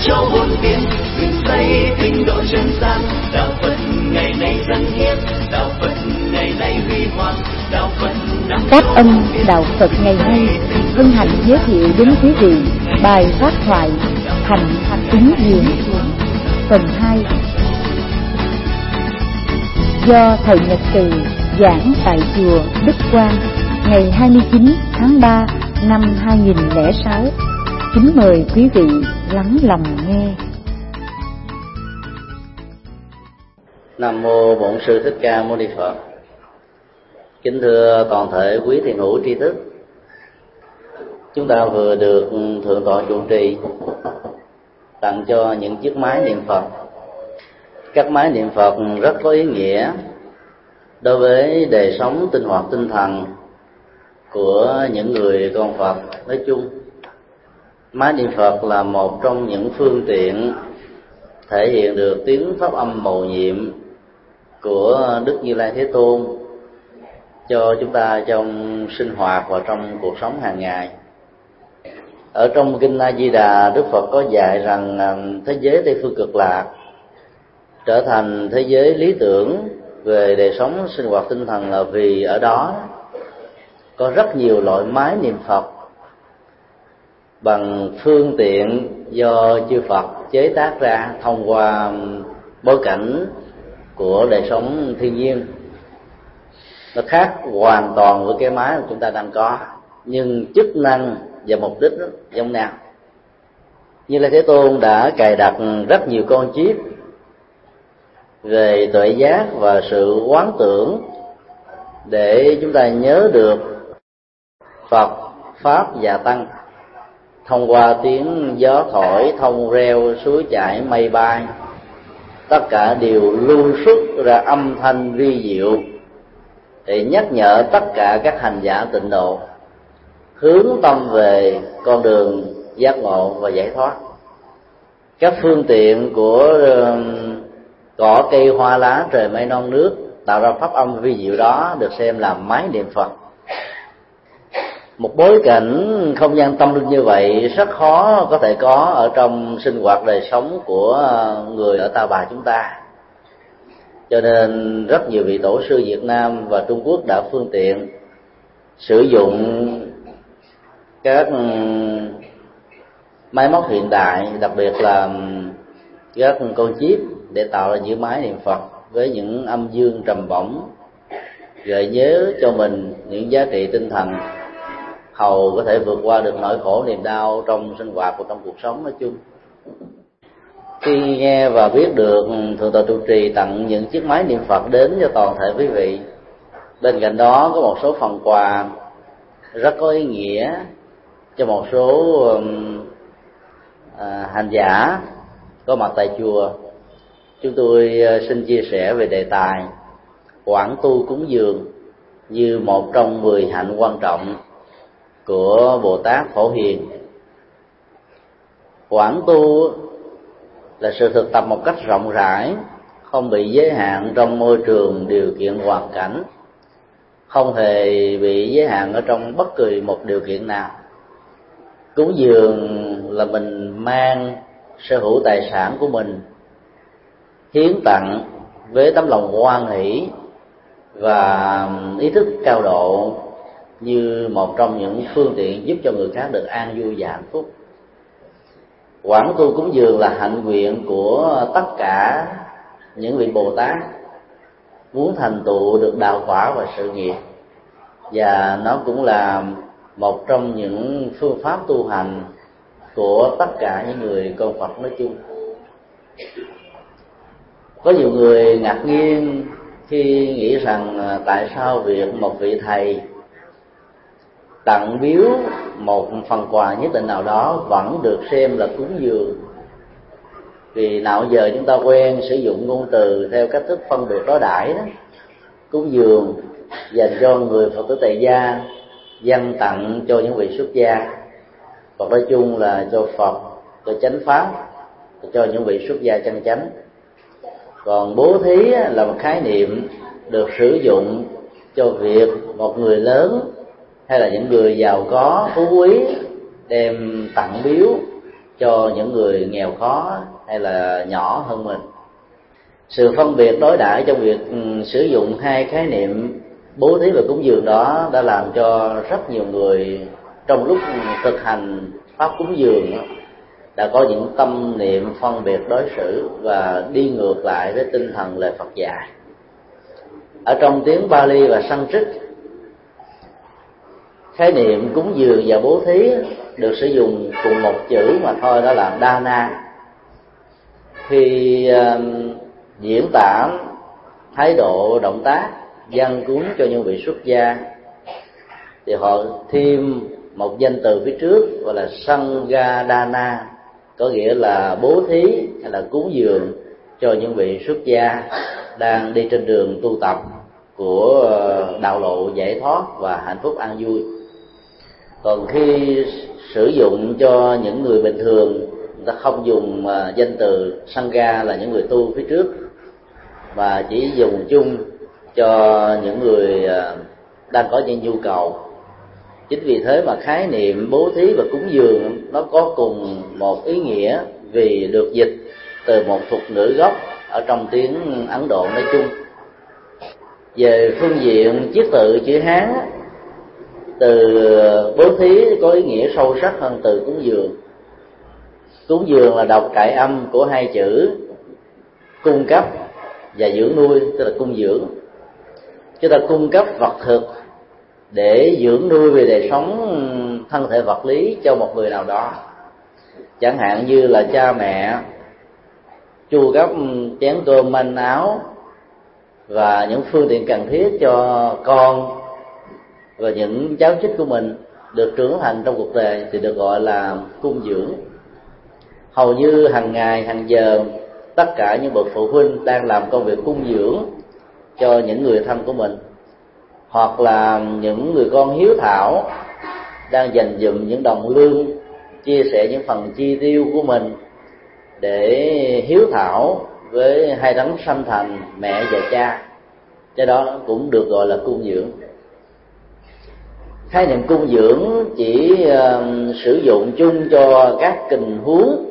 cho muôn biển dựng xây tinh độ chân gian. Đạo Phật ngày nay dân hiến, đạo Phật ngày nay huy hoàng, đạo Phật nắm Phát âm đạo Phật ngày nay hân hạnh giới thiệu đến quý vị bài pháp thoại Hạnh ứng duyên phần 2 do thầy Nhật Từ giảng tại chùa Đức Quang ngày 29 tháng 3 năm 2006. Kính mời quý vị lắng lòng nghe. Nam mô Bổn Sư Thích Ca Mâu Ni Phật. Kính thưa toàn thể quý thiền hữu tri thức, chúng ta vừa được thượng tọa trụ trì tặng cho những chiếc máy niệm Phật. Các máy niệm Phật rất có ý nghĩa đối với đời sống sinh hoạt tinh thần của những người con Phật nói chung. Máy niệm Phật là một trong những phương tiện thể hiện được tiếng pháp âm mầu nhiệm của Đức Như Lai Thế Tôn cho chúng ta trong sinh hoạt và trong cuộc sống hàng ngày. Ở trong Kinh A Di Đà, Đức Phật có dạy rằng thế giới Tây Phương Cực Lạc trở thành thế giới lý tưởng về đời sống sinh hoạt tinh thần là vì ở đó có rất nhiều loại máy niệm Phật bằng phương tiện do chư Phật chế tác ra thông qua bối cảnh của đời sống thiên nhiên. Nó khác hoàn toàn với cái máy mà chúng ta đang có, nhưng chức năng và mục đích giống nhau. Như là Thế Tôn đã cài đặt rất nhiều con chip về tuệ giác và sự quán tưởng để chúng ta nhớ được Phật, Pháp và Tăng thông qua tiếng gió thổi, thông reo, suối chảy, mây bay. Tất cả đều lưu xuất ra âm thanh vi diệu để nhắc nhở tất cả các hành giả tịnh độ hướng tâm về con đường giác ngộ và giải thoát. Các phương tiện của cỏ cây hoa lá trời mây non nước tạo ra pháp âm vi diệu đó được xem là máy niệm Phật. Một bối cảnh không gian tâm linh như vậy rất khó có thể có ở trong sinh hoạt đời sống của người ở Ta Bà chúng ta. Cho nên rất nhiều vị tổ sư Việt Nam và Trung Quốc đã phương tiện sử dụng các máy móc hiện đại, đặc biệt là các con chip để tạo ra những máy niệm Phật với những âm dương trầm bổng, gợi nhớ cho mình những giá trị tinh thần hầu có thể vượt qua được nỗi khổ niềm đau trong sinh hoạt và trong cuộc sống nói chung. Khi nghe và biết được thượng tọa trụ trì tặng những chiếc máy niệm Phật đến cho toàn thể quý vị, bên cạnh đó có một số phần quà rất có ý nghĩa cho một số hành giả có mặt tại chùa. Chúng tôi xin chia sẻ về đề tài quảng tu cúng dường như một trong 10 hạnh quan trọng của Bồ Tát Phổ Hiền. Quảng tu là sự thực tập một cách rộng rãi, không bị giới hạn trong môi trường, điều kiện, hoàn cảnh, không hề bị giới hạn ở trong bất kỳ một điều kiện nào. Cúng dường là mình mang sở hữu tài sản của mình hiến tặng với tấm lòng hoan hỷ và ý thức cao độ như một trong những phương tiện giúp cho người khác được an vui và hạnh phúc. Quảng tu cúng dường là hạnh nguyện của tất cả những vị Bồ Tát muốn thành tựu được đạo quả và sự nghiệp, và nó cũng là một trong những phương pháp tu hành của tất cả những người con Phật nói chung. Có nhiều người ngạc nhiên khi nghĩ rằng tại sao việc một vị thầy tặng biếu một phần quà nhất định nào đó vẫn được xem là cúng dường. Vì nào giờ chúng ta quen sử dụng ngôn từ theo cách thức phân biệt đối đãi đó. Cúng dường dành cho người Phật tử tại gia, dâng tặng cho những vị xuất gia, Phật nói chung là cho Phật, cho chánh pháp, cho những vị xuất gia chân chánh. Còn bố thí là một khái niệm được sử dụng cho việc một người lớn hay là những người giàu có phú quý đem tặng biếu cho những người nghèo khó hay là nhỏ hơn mình. Sự phân biệt đối đãi trong việc sử dụng hai khái niệm bố thí và cúng dường đó đã làm cho rất nhiều người trong lúc thực hành pháp cúng dường đã có những tâm niệm phân biệt đối xử và đi ngược lại với tinh thần lời Phật dạy. Ở trong tiếng Pali và Sanskrit, khái niệm cúng dường và bố thí được sử dụng cùng một chữ mà thôi, đó là dana. Khi diễn tả thái độ động tác dâng cúng cho những vị xuất gia thì họ thêm một danh từ phía trước gọi là Sangha-dana, có nghĩa là bố thí hay là cúng dường cho những vị xuất gia đang đi trên đường tu tập của đạo lộ giải thoát và hạnh phúc an vui. Còn khi sử dụng cho những người bình thường, người ta không dùng danh từ Sangha là những người tu phía trước, mà chỉ dùng chung cho những người đang có những nhu cầu. Chính vì thế mà khái niệm bố thí và cúng dường nó có cùng một ý nghĩa, vì được dịch từ một thuật ngữ gốc ở trong tiếng Ấn Độ nói chung. Về phương diện chiết tự chữ Hán, từ bố thí có ý nghĩa sâu sắc hơn từ cúng dường. Cúng dường là đọc cải âm của hai chữ cung cấp và dưỡng nuôi, tức là cung dưỡng. Chúng ta cung cấp vật thực để dưỡng nuôi về đời sống thân thể vật lý cho một người nào đó, chẳng hạn như là cha mẹ chu cấp chén cơm manh áo và những phương tiện cần thiết cho con và những cháu chích của mình được trưởng thành trong cuộc đời thì được gọi là cung dưỡng. Hầu như hàng ngày hàng giờ tất cả những bậc phụ huynh đang làm công việc cung dưỡng cho những người thân của mình, hoặc là những người con hiếu thảo đang dành dụm những đồng lương, chia sẻ những phần chi tiêu của mình để hiếu thảo với hai đấng sanh thành mẹ và cha. Cái đó cũng được gọi là cung dưỡng. Khái niệm cung dưỡng chỉ sử dụng chung cho các tình huống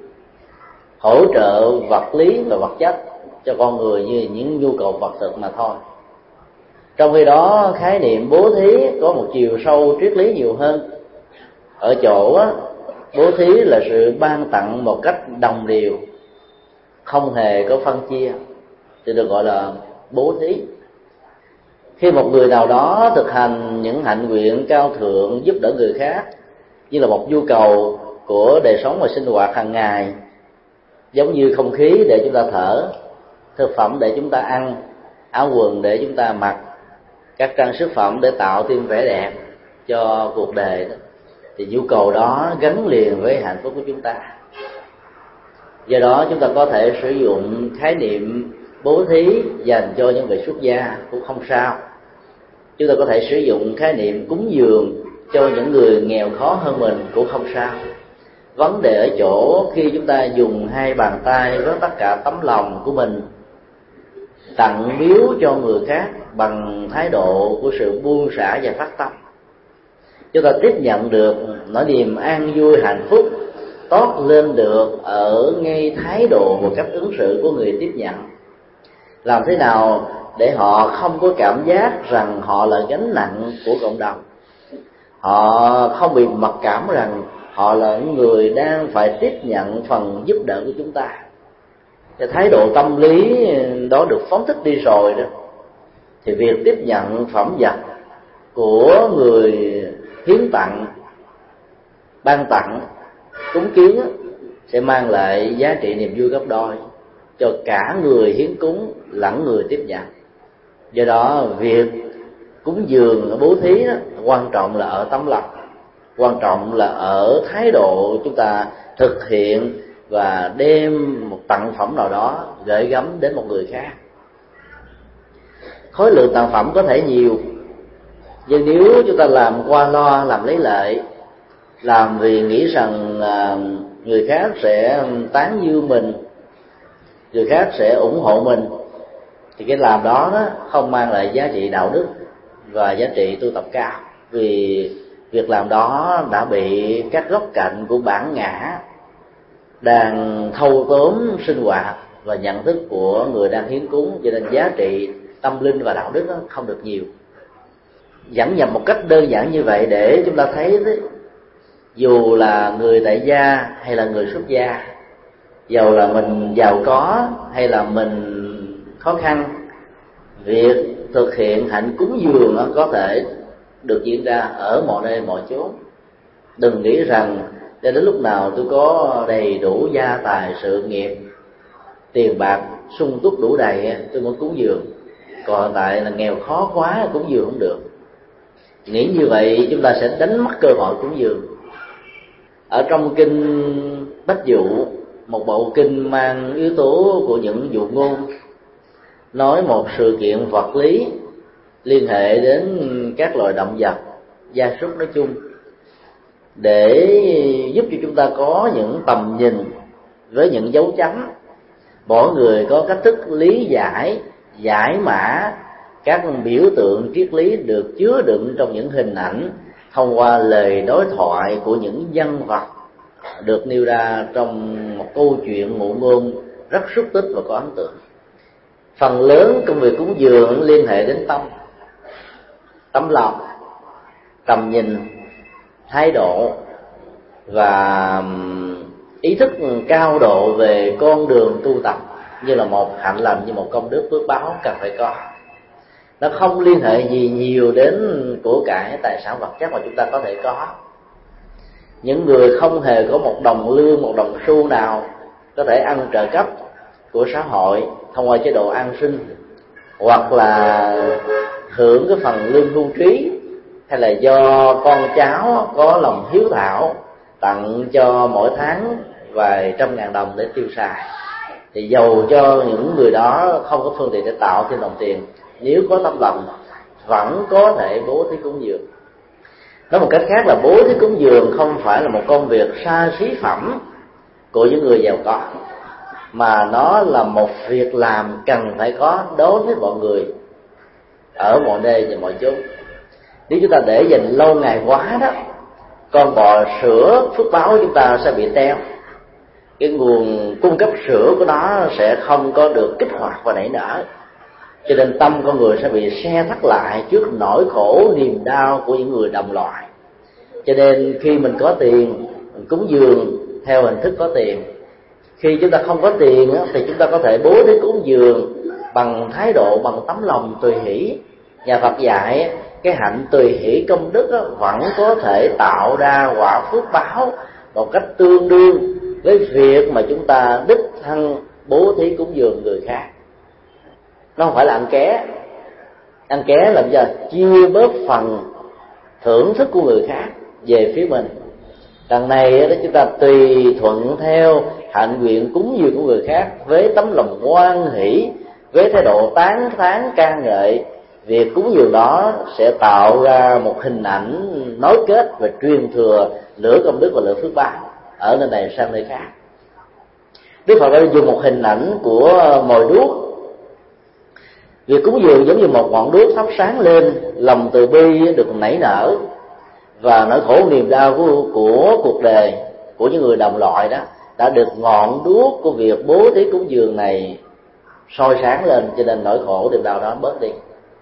hỗ trợ vật lý và vật chất cho con người như những nhu cầu vật thực mà thôi. Trong khi đó khái niệm bố thí có một chiều sâu triết lý nhiều hơn, ở chỗ bố thí là sự ban tặng một cách đồng đều, không hề có phân chia, thì được gọi là bố thí. Khi một người nào đó thực hành những hạnh nguyện cao thượng giúp đỡ người khác như là một nhu cầu của đời sống và sinh hoạt hàng ngày, giống như không khí để chúng ta thở, thực phẩm để chúng ta ăn, áo quần để chúng ta mặc, các trang sức phẩm để tạo thêm vẻ đẹp cho cuộc đời đó, thì nhu cầu đó gắn liền với hạnh phúc của chúng ta. Do đó chúng ta có thể sử dụng khái niệm bố thí dành cho những vị xuất gia cũng không sao. Chúng ta có thể sử dụng khái niệm cúng dường cho những người nghèo khó hơn mình cũng không sao. Vấn đề ở chỗ khi chúng ta dùng hai bàn tay với tất cả tấm lòng của mình tặng biếu cho người khác bằng thái độ của sự buông xả và phát tâm, chúng ta tiếp nhận được nỗi niềm an vui hạnh phúc toát lên được ở ngay thái độ và cách ứng xử của người tiếp nhận. Làm thế nào để họ không có cảm giác rằng họ là gánh nặng của cộng đồng, họ không bị mặc cảm rằng họ là những người đang phải tiếp nhận phần giúp đỡ của chúng ta. Cái thái độ tâm lý đó được phóng thích đi rồi đó, thì việc tiếp nhận phẩm vật của người hiến tặng, ban tặng, cúng kiến sẽ mang lại giá trị niềm vui gấp đôi cho cả người hiến cúng lẫn người tiếp nhận. Do đó việc cúng dường bố thí đó, quan trọng là ở tấm lòng, quan trọng là ở thái độ chúng ta thực hiện và đem một tặng phẩm nào đó gửi gắm đến một người khác. Khối lượng tặng phẩm có thể nhiều, nhưng nếu chúng ta làm qua loa, làm lấy lệ, làm vì nghĩ rằng người khác sẽ tán dương mình, người khác sẽ ủng hộ mình, thì cái làm đó không mang lại giá trị đạo đức và giá trị tu tập cao. Vì việc làm đó đã bị các góc cạnh của bản ngã đang thâu tóm sinh hoạt và nhận thức của người đang hiến cúng, cho nên giá trị tâm linh và đạo đức nó không được nhiều. Dẫn nhập một cách đơn giản như vậy để chúng ta thấy đấy, dù là người tại gia hay là người xuất gia, dầu là mình giàu có hay là mình khó khăn, việc thực hiện hạnh cúng dường nó có thể được diễn ra ở mọi nơi mọi chốn. Đừng nghĩ rằng cho đến lúc nào tôi có đầy đủ gia tài, sự nghiệp, tiền bạc sung túc đủ đầy tôi mới cúng dường, còn tại là nghèo khó quá cúng dường không được. Nghĩ như vậy chúng ta sẽ đánh mất cơ hội cúng dường. Ở trong kinh Bách Dụ, một bộ kinh mang yếu tố của những dụ ngôn, nói một sự kiện vật lý liên hệ đến các loài động vật, gia súc nói chung, để giúp cho chúng ta có những tầm nhìn với những dấu chấm. Mỗi người có cách thức lý giải, giải mã các biểu tượng triết lý được chứa đựng trong những hình ảnh thông qua lời đối thoại của những nhân vật được nêu ra trong một câu chuyện ngụ ngôn rất xúc tích và có ấn tượng. Phần lớn công việc cúng dường liên hệ đến tấm lòng, tầm nhìn, thái độ và ý thức cao độ về con đường tu tập như là một hạnh lành, như một công đức phước báo cần phải có. Nó không liên hệ gì nhiều đến của cải tài sản vật chất mà chúng ta có thể có. Những người không hề có một đồng lương, một đồng xu nào có thể ăn trợ cấp của xã hội thông qua chế độ an sinh, hoặc là hưởng cái phần lương hưu trí, hay là do con cháu có lòng hiếu thảo tặng cho mỗi tháng vài trăm ngàn đồng để tiêu xài, thì dầu cho những người đó không có phương tiện để tạo thêm đồng tiền, nếu có tấm lòng vẫn có thể bố thí cúng dường. Nói một cách khác là bố thí cúng dường không phải là một công việc xa xí phẩm của những người giàu có, mà nó là một việc làm cần phải có đối với mọi người ở mọi nơi và mọi chỗ. Nếu chúng ta để dành lâu ngày quá đó, con bò sữa phước báo chúng ta sẽ bị teo, cái nguồn cung cấp sữa của nó sẽ không có được kích hoạt và nảy nở, cho nên tâm con người sẽ bị se thắt lại trước nỗi khổ niềm đau của những người đồng loại. Cho nên khi mình có tiền, mình cúng dường theo hình thức có tiền. Khi chúng ta không có tiền thì chúng ta có thể bố thí cúng dường bằng thái độ, bằng tấm lòng tùy hỷ. Nhà Phật dạy cái hạnh tùy hỷ công đức vẫn có thể tạo ra quả phước báo một cách tương đương với việc mà chúng ta đích thân bố thí cúng dường người khác. Nó không phải là ăn ké. Ăn ké làm cho chia bớt phần thưởng thức của người khác về phía mình. Đằng này đó, chúng ta tùy thuận theo hạnh nguyện cúng dường của người khác với tấm lòng hoan hỷ, với thái độ tán thán ca ngợi. Việc cúng dường đó sẽ tạo ra một hình ảnh nối kết và truyền thừa lửa công đức và lửa phước báo ở nơi này sang nơi khác. Đức Phật đã dùng một hình ảnh của mồi đuốc. Việc cúng dường giống như một ngọn đuốc thắp sáng lên, lòng từ bi được nảy nở, và nỗi khổ niềm đau của cuộc đời của những người đồng loại đó đã được ngọn đuốc của việc bố thí cúng dường này soi sáng lên, cho nên nỗi khổ niềm đau đó bớt đi.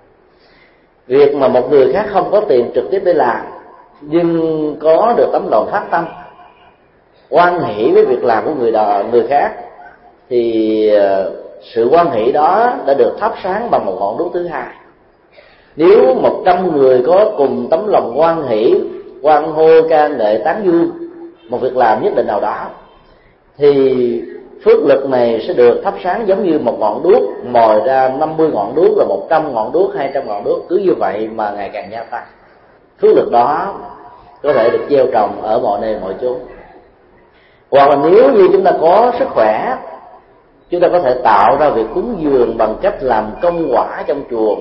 Việc mà một người khác không có tiền trực tiếp để làm, nhưng có được tấm lòng phát tâm hoan hỷ với việc làm của người khác, thì sự hoan hỷ đó đã được thắp sáng bằng một ngọn đuốc thứ hai. Nếu 100 người có cùng tấm lòng hoan hỷ, hoan hô ca ngợi tán dương một việc làm nhất định nào đó, thì phước lực này sẽ được thắp sáng giống như một ngọn đuốc mồi ra 50 ngọn đuốc, là 100 ngọn đuốc, 200 ngọn đuốc, cứ như vậy mà ngày càng gia tăng. Phước lực đó có thể được gieo trồng ở mọi nơi mọi chốn. Hoặc là nếu như chúng ta có sức khỏe, chúng ta có thể tạo ra việc cúng dường bằng cách làm công quả trong chùa.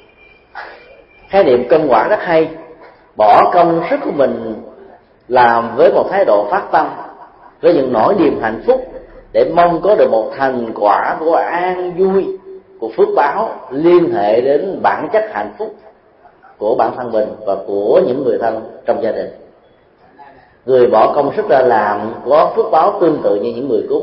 Khái niệm công quả rất hay, bỏ công sức của mình làm với một thái độ phát tâm, với những nỗi niềm hạnh phúc, để mong có được một thành quả của an vui, của phước báo liên hệ đến bản chất hạnh phúc của bản thân mình và của những người thân trong gia đình. người bỏ công sức ra làm có phước báo tương tự như những người cúng.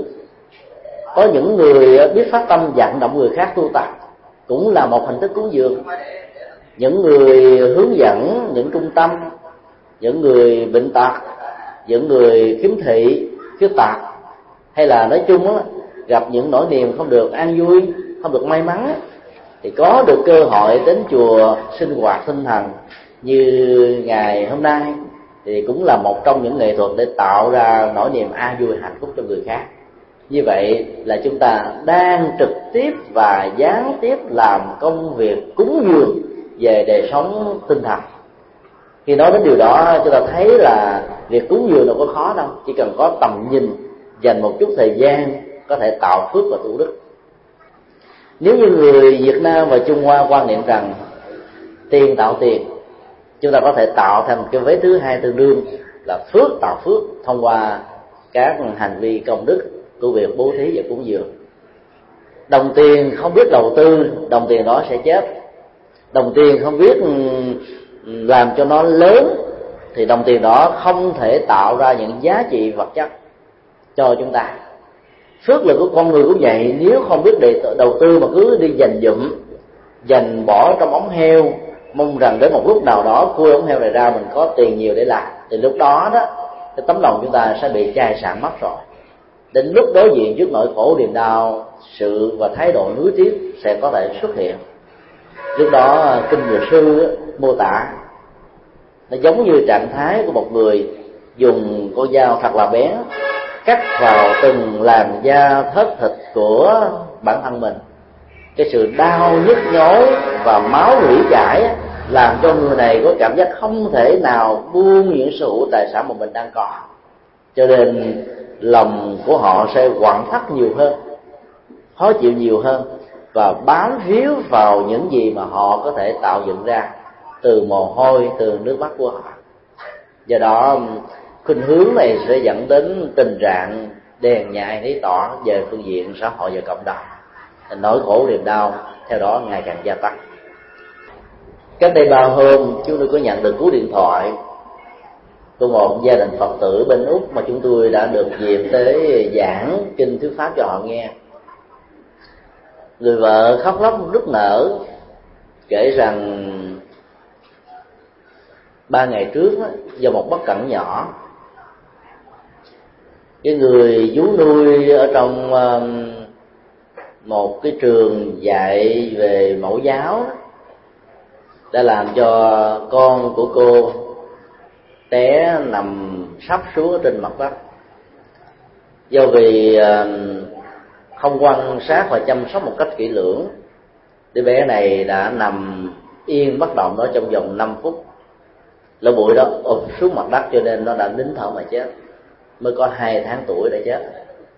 Có những người biết phát tâm vận động người khác tu tập cũng là một hình thức cúng dường. Những người hướng dẫn những trung tâm, những người bệnh tật, những người khiếm thị, khuyết tật, hay là nói chung á, gặp những nỗi niềm không được an vui, không được may mắn, thì có được cơ hội đến chùa sinh hoạt tinh thần như ngày hôm nay thì cũng là một trong những nghệ thuật để tạo ra nỗi niềm an vui hạnh phúc cho người khác. Như vậy là chúng ta đang trực tiếp và gián tiếp làm công việc cúng dường về đời sống tinh thần. Khi nói đến điều đó, chúng ta thấy là việc cúng dường đâu có khó đâu, chỉ cần có tầm nhìn, dành một chút thời gian có thể tạo phước và tu đức. Nếu như người Việt Nam và Trung Hoa quan niệm rằng tiền tạo tiền, chúng ta có thể tạo thành cái vế thứ hai tương đương là phước tạo phước thông qua các hành vi công đức của việc bố thí và cúng dường. Đồng tiền không biết đầu tư, đồng tiền đó sẽ chết. Đồng tiền không biết làm cho nó lớn thì đồng tiền đó không thể tạo ra những giá trị vật chất cho chúng ta. Phước lực của con người cũng vậy, nếu không biết đầu tư mà cứ đi dành dụm, dành bỏ trong ống heo, mong rằng đến một lúc nào đó khui ống heo này ra mình có tiền nhiều để làm, thì lúc đó cái tấm lòng chúng ta sẽ bị chai sạn mất rồi. Đến lúc đối diện trước nỗi khổ niềm đau, sự và thái độ nuối tiếc sẽ có thể xuất hiện. Lúc đó kinh Dược Sư mô tả nó giống như trạng thái của một người dùng con dao thật là bén cắt vào từng làn da thớt thịt của bản thân mình. Cái sự đau nhức nhói và máu rỉ chảy làm cho người này có cảm giác không thể nào buông những sở hữu tài sản mà mình đang có, cho nên lòng của họ sẽ quặn thắt nhiều hơn, khó chịu nhiều hơn và bám víu vào những gì mà họ có thể tạo dựng ra từ mồ hôi, từ nước mắt của họ. Do đó khuynh hướng này sẽ dẫn đến tình trạng đèn nhại thấy tỏ về phương diện xã hội và cộng đồng. Nỗi khổ niềm đau theo đó ngày càng gia tăng. Cách đây 3 hôm chúng tôi có nhận được cú điện thoại của một gia đình Phật tử bên Úc mà chúng tôi đã được dịp tới giảng kinh thuyết pháp cho họ nghe. Người vợ khóc lóc nức nở kể rằng 3 ngày trước do một bất cẩn nhỏ, cái người vú nuôi ở trong một cái trường dạy về mẫu giáo đã làm cho con của cô té nằm sắp xuống trên mặt đất. Do vì không quan sát và chăm sóc một cách kỹ lưỡng, đứa bé này đã nằm yên bất động đó trong vòng 5 phút. Lỗ bụi đó ụp xuống mặt đất cho nên nó đã nín thở mà chết, mới có 2 tháng tuổi đã chết.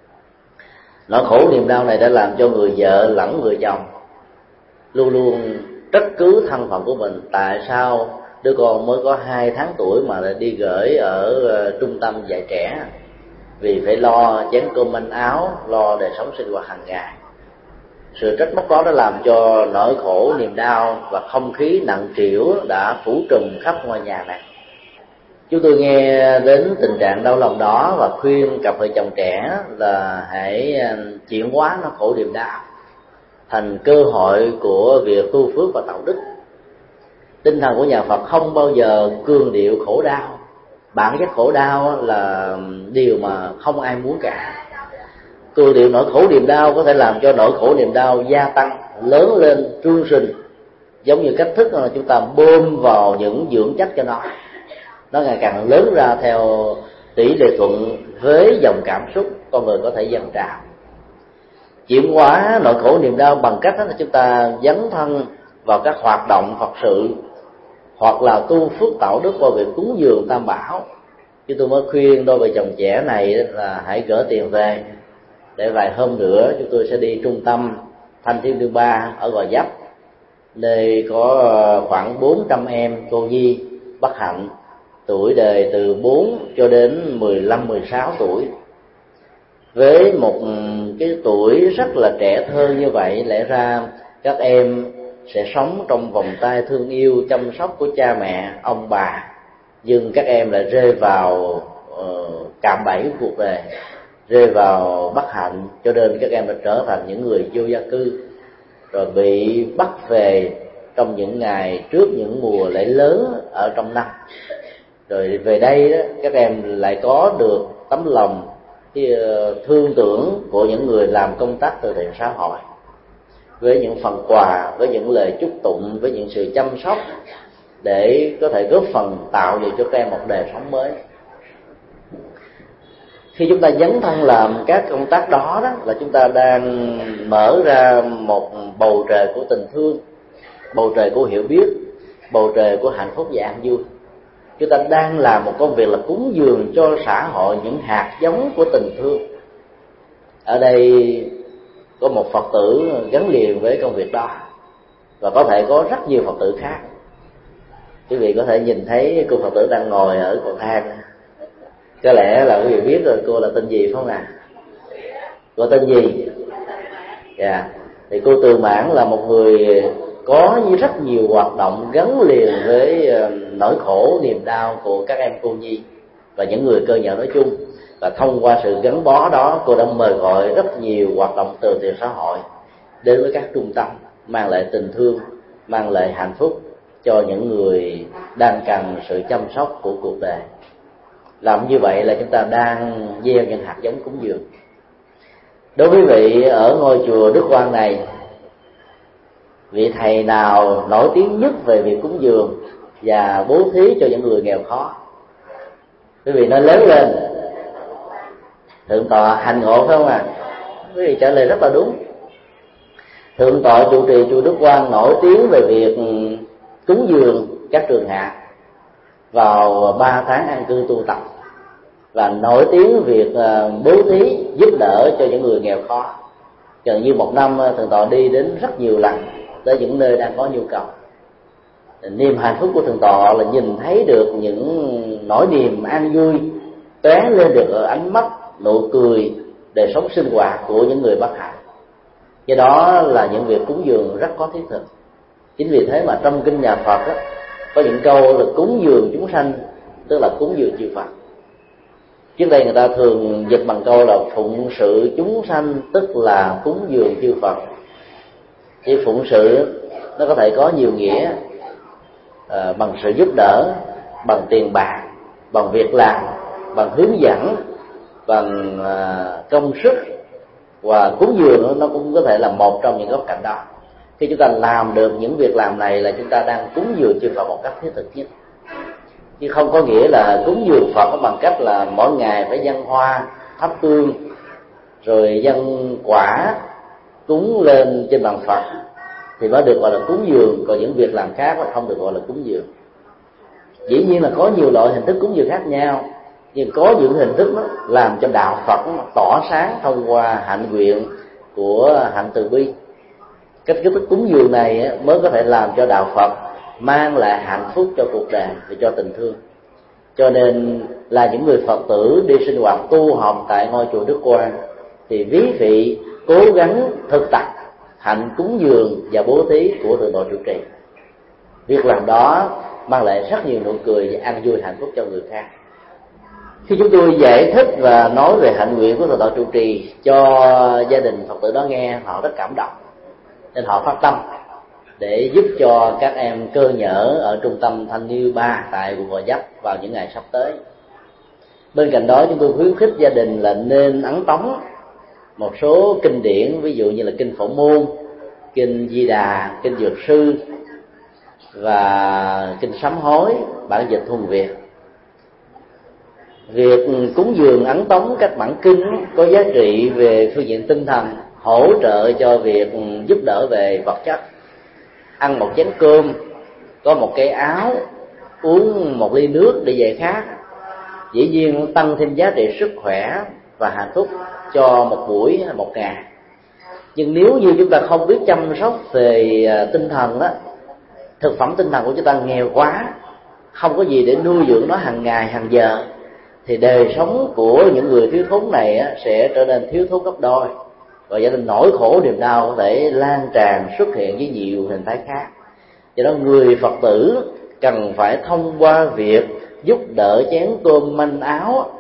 Nỗi khổ niềm đau này đã làm cho người vợ lẫn người chồng luôn luôn trách cứ thân phận của mình. Tại sao đứa con mới có 2 tháng tuổi mà lại đi gửi ở trung tâm dạy trẻ, vì phải lo chén cơm manh áo, lo đời sống sinh hoạt hàng ngày. Sự trách móc đó đã làm cho nỗi khổ niềm đau và không khí nặng trĩu đã phủ trùm khắp ngôi nhà này. Chúng tôi nghe đến tình trạng đau lòng đó và khuyên cặp vợ chồng trẻ là hãy chuyển hóa nó khổ niềm đau thành cơ hội của việc tu phước và tạo đức. Tinh thần của nhà Phật không bao giờ cương điệu khổ đau. Bản chất khổ đau là điều mà không ai muốn cả. Cương điệu nỗi khổ niềm đau có thể làm cho nỗi khổ niềm đau gia tăng, lớn lên, trương sình, giống như cách thức là chúng ta bơm vào những dưỡng chất cho nó ngày càng lớn ra theo tỷ lệ thuận với dòng cảm xúc con người có thể dâng trào. Chuyển hóa nỗi khổ niềm đau bằng cách là chúng ta dấn thân vào các hoạt động Phật sự, hoặc là tu phước tạo đức qua việc cúng dường Tam Bảo. Chúng tôi mới khuyên đôi vợ chồng trẻ này là hãy gỡ tiền về, để vài hôm nữa chúng tôi sẽ đi trung tâm Thanh Thiên Đương Ba ở Gò Vấp, nơi có khoảng 400 em cô nhi bất hạnh, tuổi đời từ 4 cho đến 15-16 tuổi. Với một cái tuổi rất là trẻ thơ như vậy, lẽ ra các em sẽ sống trong vòng tay thương yêu chăm sóc của cha mẹ, ông bà, nhưng các em lại rơi vào cạm bẫy của cuộc đời, rơi vào bất hạnh, cho nên các em đã trở thành những người vô gia cư, rồi bị bắt về trong những ngày trước những mùa lễ lớn ở trong năm. Rồi về đây đó, các em lại có được tấm lòng thương tưởng của những người làm công tác từ thiện xã hội, với những phần quà, với những lời chúc tụng, với những sự chăm sóc, để có thể góp phần tạo dựng cho các em một đời sống mới. Khi chúng ta dấn thân làm các công tác đó, là chúng ta đang mở ra một bầu trời của tình thương, bầu trời của hiểu biết, bầu trời của hạnh phúc và an vui. Chúng ta đang làm một công việc là cúng dường cho xã hội những hạt giống của tình thương. Ở đây có một Phật tử gắn liền với công việc đó, và có thể có rất nhiều Phật tử khác. Quý vị có thể nhìn thấy cô Phật tử đang ngồi ở cầu thang. Có lẽ là quý vị biết rồi, cô là tên gì phải không ạ? Cô tên gì? Dạ. Thì cô Từ Mãn là một người có rất nhiều hoạt động gắn liền với nỗi khổ niềm đau của các em cô nhi và những người cơ nhở nói chung. Và thông qua sự gắn bó đó, cô đã mời gọi rất nhiều hoạt động từ thiện xã hội đến với các trung tâm, mang lại tình thương, mang lại hạnh phúc cho những người đang cần sự chăm sóc của cuộc đời. Làm như vậy là chúng ta đang gieo những hạt giống cúng dường. Đối với vị ở ngôi chùa Đức Quang này, vị thầy nào nổi tiếng nhất về việc cúng dường và bố thí cho những người nghèo khó? Quý vị nói lớn lên. Thượng tọa Hành Ngộ phải không ạ? Quý vị trả lời rất là đúng. Thượng tọa trụ trì chùa Đức Quang nổi tiếng về việc cúng dường các trường hạ vào 3 tháng an cư tu tập, và nổi tiếng việc bố thí giúp đỡ cho những người nghèo khó. Gần như một năm thượng tọa đi đến rất nhiều lần tới những nơi đang có nhu cầu. Niềm hạnh phúc của thượng tọa là nhìn thấy được những nỗi niềm an vui tóe lên được ở ánh mắt, nụ cười, đời sống sinh hoạt của những người bất hạnh. Cái đó là những việc cúng dường rất có thiết thực. Chính vì thế mà trong kinh nhà Phật đó, có những câu là cúng dường chúng sanh, tức là cúng dường chư Phật. Trước đây người ta thường dịch bằng câu là phụng sự chúng sanh, tức là cúng dường chư Phật. Thì phụng sự nó có thể có nhiều nghĩa, bằng sự giúp đỡ, bằng tiền bạc, bằng việc làm, bằng hướng dẫn, bằng công sức, và cúng dường nó cũng có thể là một trong những góc cạnh đó. Khi chúng ta làm được những việc làm này là chúng ta đang cúng dường chư Phật một cách thiết thực nhất, chứ không có nghĩa là cúng dường Phật bằng cách là mỗi ngày phải dâng hoa, thắp hương, rồi dâng quả cúng lên trên bàn Phật thì mới được gọi là cúng dường. Còn những việc làm khác là không được gọi là cúng dường. Dĩ nhiên là có nhiều loại hình thức cúng dường khác nhau, nhưng có những hình thức đó làm cho đạo Phật tỏ sáng thông qua hạnh nguyện của hạnh từ bi. Cách thức cúng dường này mới có thể làm cho đạo Phật mang lại hạnh phúc cho cuộc đời và cho tình thương. Cho nên là những người Phật tử đi sinh hoạt tu học tại ngôi chùa Đức Quang thì quý vị cố gắng thực tập hạnh cúng dường và bố thí của thượng tọa trụ trì. Việc làm đó mang lại rất nhiều nụ cười và an vui hạnh phúc cho người khác. Khi chúng tôi giải thích và nói về hạnh nguyện của thượng tọa trụ trì cho gia đình Phật tử đó nghe, họ rất cảm động, nên họ phát tâm để giúp cho các em cơ nhở ở trung tâm Thanh Niên 3 tại quận Gò Vấp vào những ngày sắp tới. Bên cạnh đó, chúng tôi khuyến khích gia đình là nên ấn tống một số kinh điển, ví dụ như là kinh Phổ Môn, kinh Di Đà, kinh Dược Sư và kinh Sám Hối bản dịch thuần Việt. Việc cúng dường ấn tống các bản kinh có giá trị về phương diện tinh thần, hỗ trợ cho việc giúp đỡ về vật chất. Ăn một chén cơm, có một cái áo, uống một ly nước để giải khát, dĩ nhiên tăng thêm giá trị sức khỏe và hạnh phúc cho một buổi hay một ngày. Nhưng nếu như chúng ta không biết chăm sóc về tinh thần á, thực phẩm tinh thần của chúng ta nghèo quá, không có gì để nuôi dưỡng nó hàng ngày hàng giờ, thì đời sống của những người thiếu thốn này á, sẽ trở nên thiếu thốn gấp đôi, và dẫn đến nỗi khổ niềm đau có thể lan tràn xuất hiện với nhiều hình thái khác. Do đó người Phật tử cần phải thông qua việc giúp đỡ chén cơm manh áo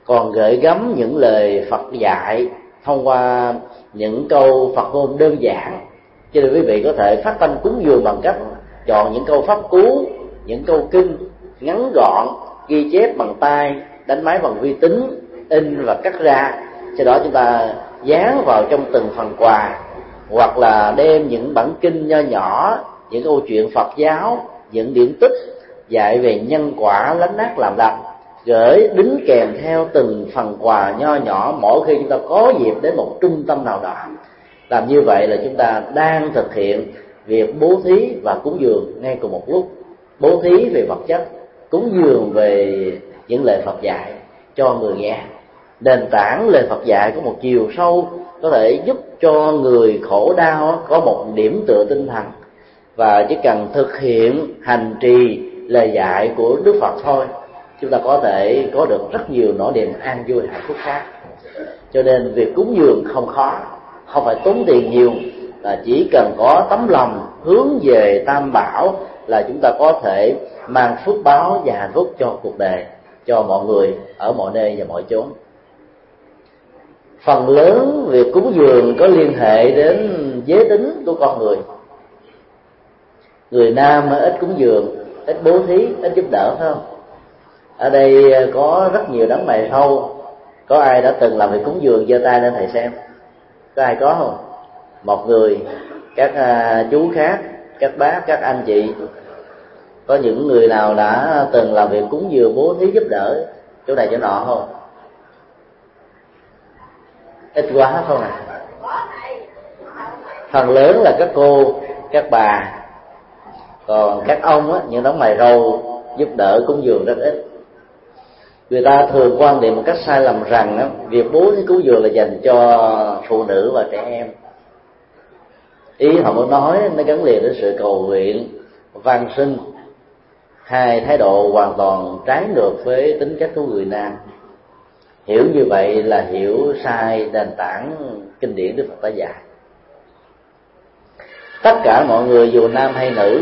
còn gửi gắm những lời Phật dạy thông qua những câu Phật ngôn đơn giản. Cho nên quý vị có thể phát tâm cúng dường bằng cách chọn những câu pháp cú, những câu kinh ngắn gọn, ghi chép bằng tay, đánh máy bằng vi tính, in và cắt ra. Sau đó chúng ta dán vào trong từng phần quà, hoặc là đem những bản kinh nho nhỏ, những câu chuyện Phật giáo, những điển tích dạy về nhân quả, lánh ác làm lành, gửi đính kèm theo từng phần quà nho nhỏ mỗi khi chúng ta có dịp đến một trung tâm nào đó. Làm như vậy là chúng ta đang thực hiện việc bố thí và cúng dường ngay cùng một lúc. Bố thí về vật chất, cúng dường về những lời Phật dạy cho người nghe. Nền tảng lời Phật dạy có một chiều sâu, có thể giúp cho người khổ đau có một điểm tựa tinh thần, và chỉ cần thực hiện hành trì lời dạy của Đức Phật thôi, chúng ta có thể có được rất nhiều nỗi niềm an vui hạnh phúc khác. Cho nên việc cúng dường không khó, không phải tốn tiền nhiều, là chỉ cần có tấm lòng hướng về Tam Bảo là chúng ta có thể mang phước báo và hạnh phúc cho cuộc đời, cho mọi người ở mọi nơi và mọi chốn. Phần lớn việc cúng dường có liên hệ đến giới tính của con người. Người nam ít cúng dường, ít bố thí, ít giúp đỡ, phải không? Ở đây có rất nhiều đấng mày râu. Có ai đã từng làm việc cúng dường giơ tay lên thầy xem? Có ai có không? Một người, các chú khác, các bác, các anh chị. Có những người nào đã từng làm việc cúng dường, bố thí, giúp đỡ chỗ này chỗ nọ không? Ít quá không à? Phần lớn là các cô, các bà. Còn các ông á, những đấng mày râu giúp đỡ cúng dường rất ít. Người ta thường quan niệm một cách sai lầm rằng á, việc bố thí cúng dường là dành cho phụ nữ và trẻ em. Ý họ muốn nói nó gắn liền đến sự cầu nguyện, van sinh, hai thái độ hoàn toàn trái ngược với tính cách của người nam. Hiểu như vậy là hiểu sai nền tảng kinh điển Đức Phật đã dạy. Tất cả mọi người dù nam hay nữ,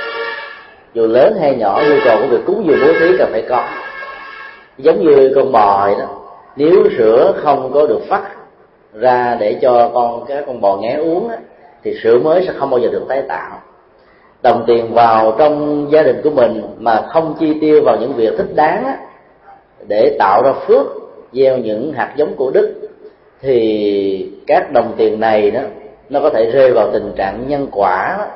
dù lớn hay nhỏ, nhu cầu của việc cúng dường bố thí cần phải có. Giống như con bò đó, nếu sữa không có được phát ra để cho các con bò nghé uống á, thì sữa mới sẽ không bao giờ được tái tạo. Đồng tiền vào trong gia đình của mình mà không chi tiêu vào những việc thích đáng á, để tạo ra phước, gieo những hạt giống của đức, thì các đồng tiền này đó nó có thể rơi vào tình trạng nhân quả,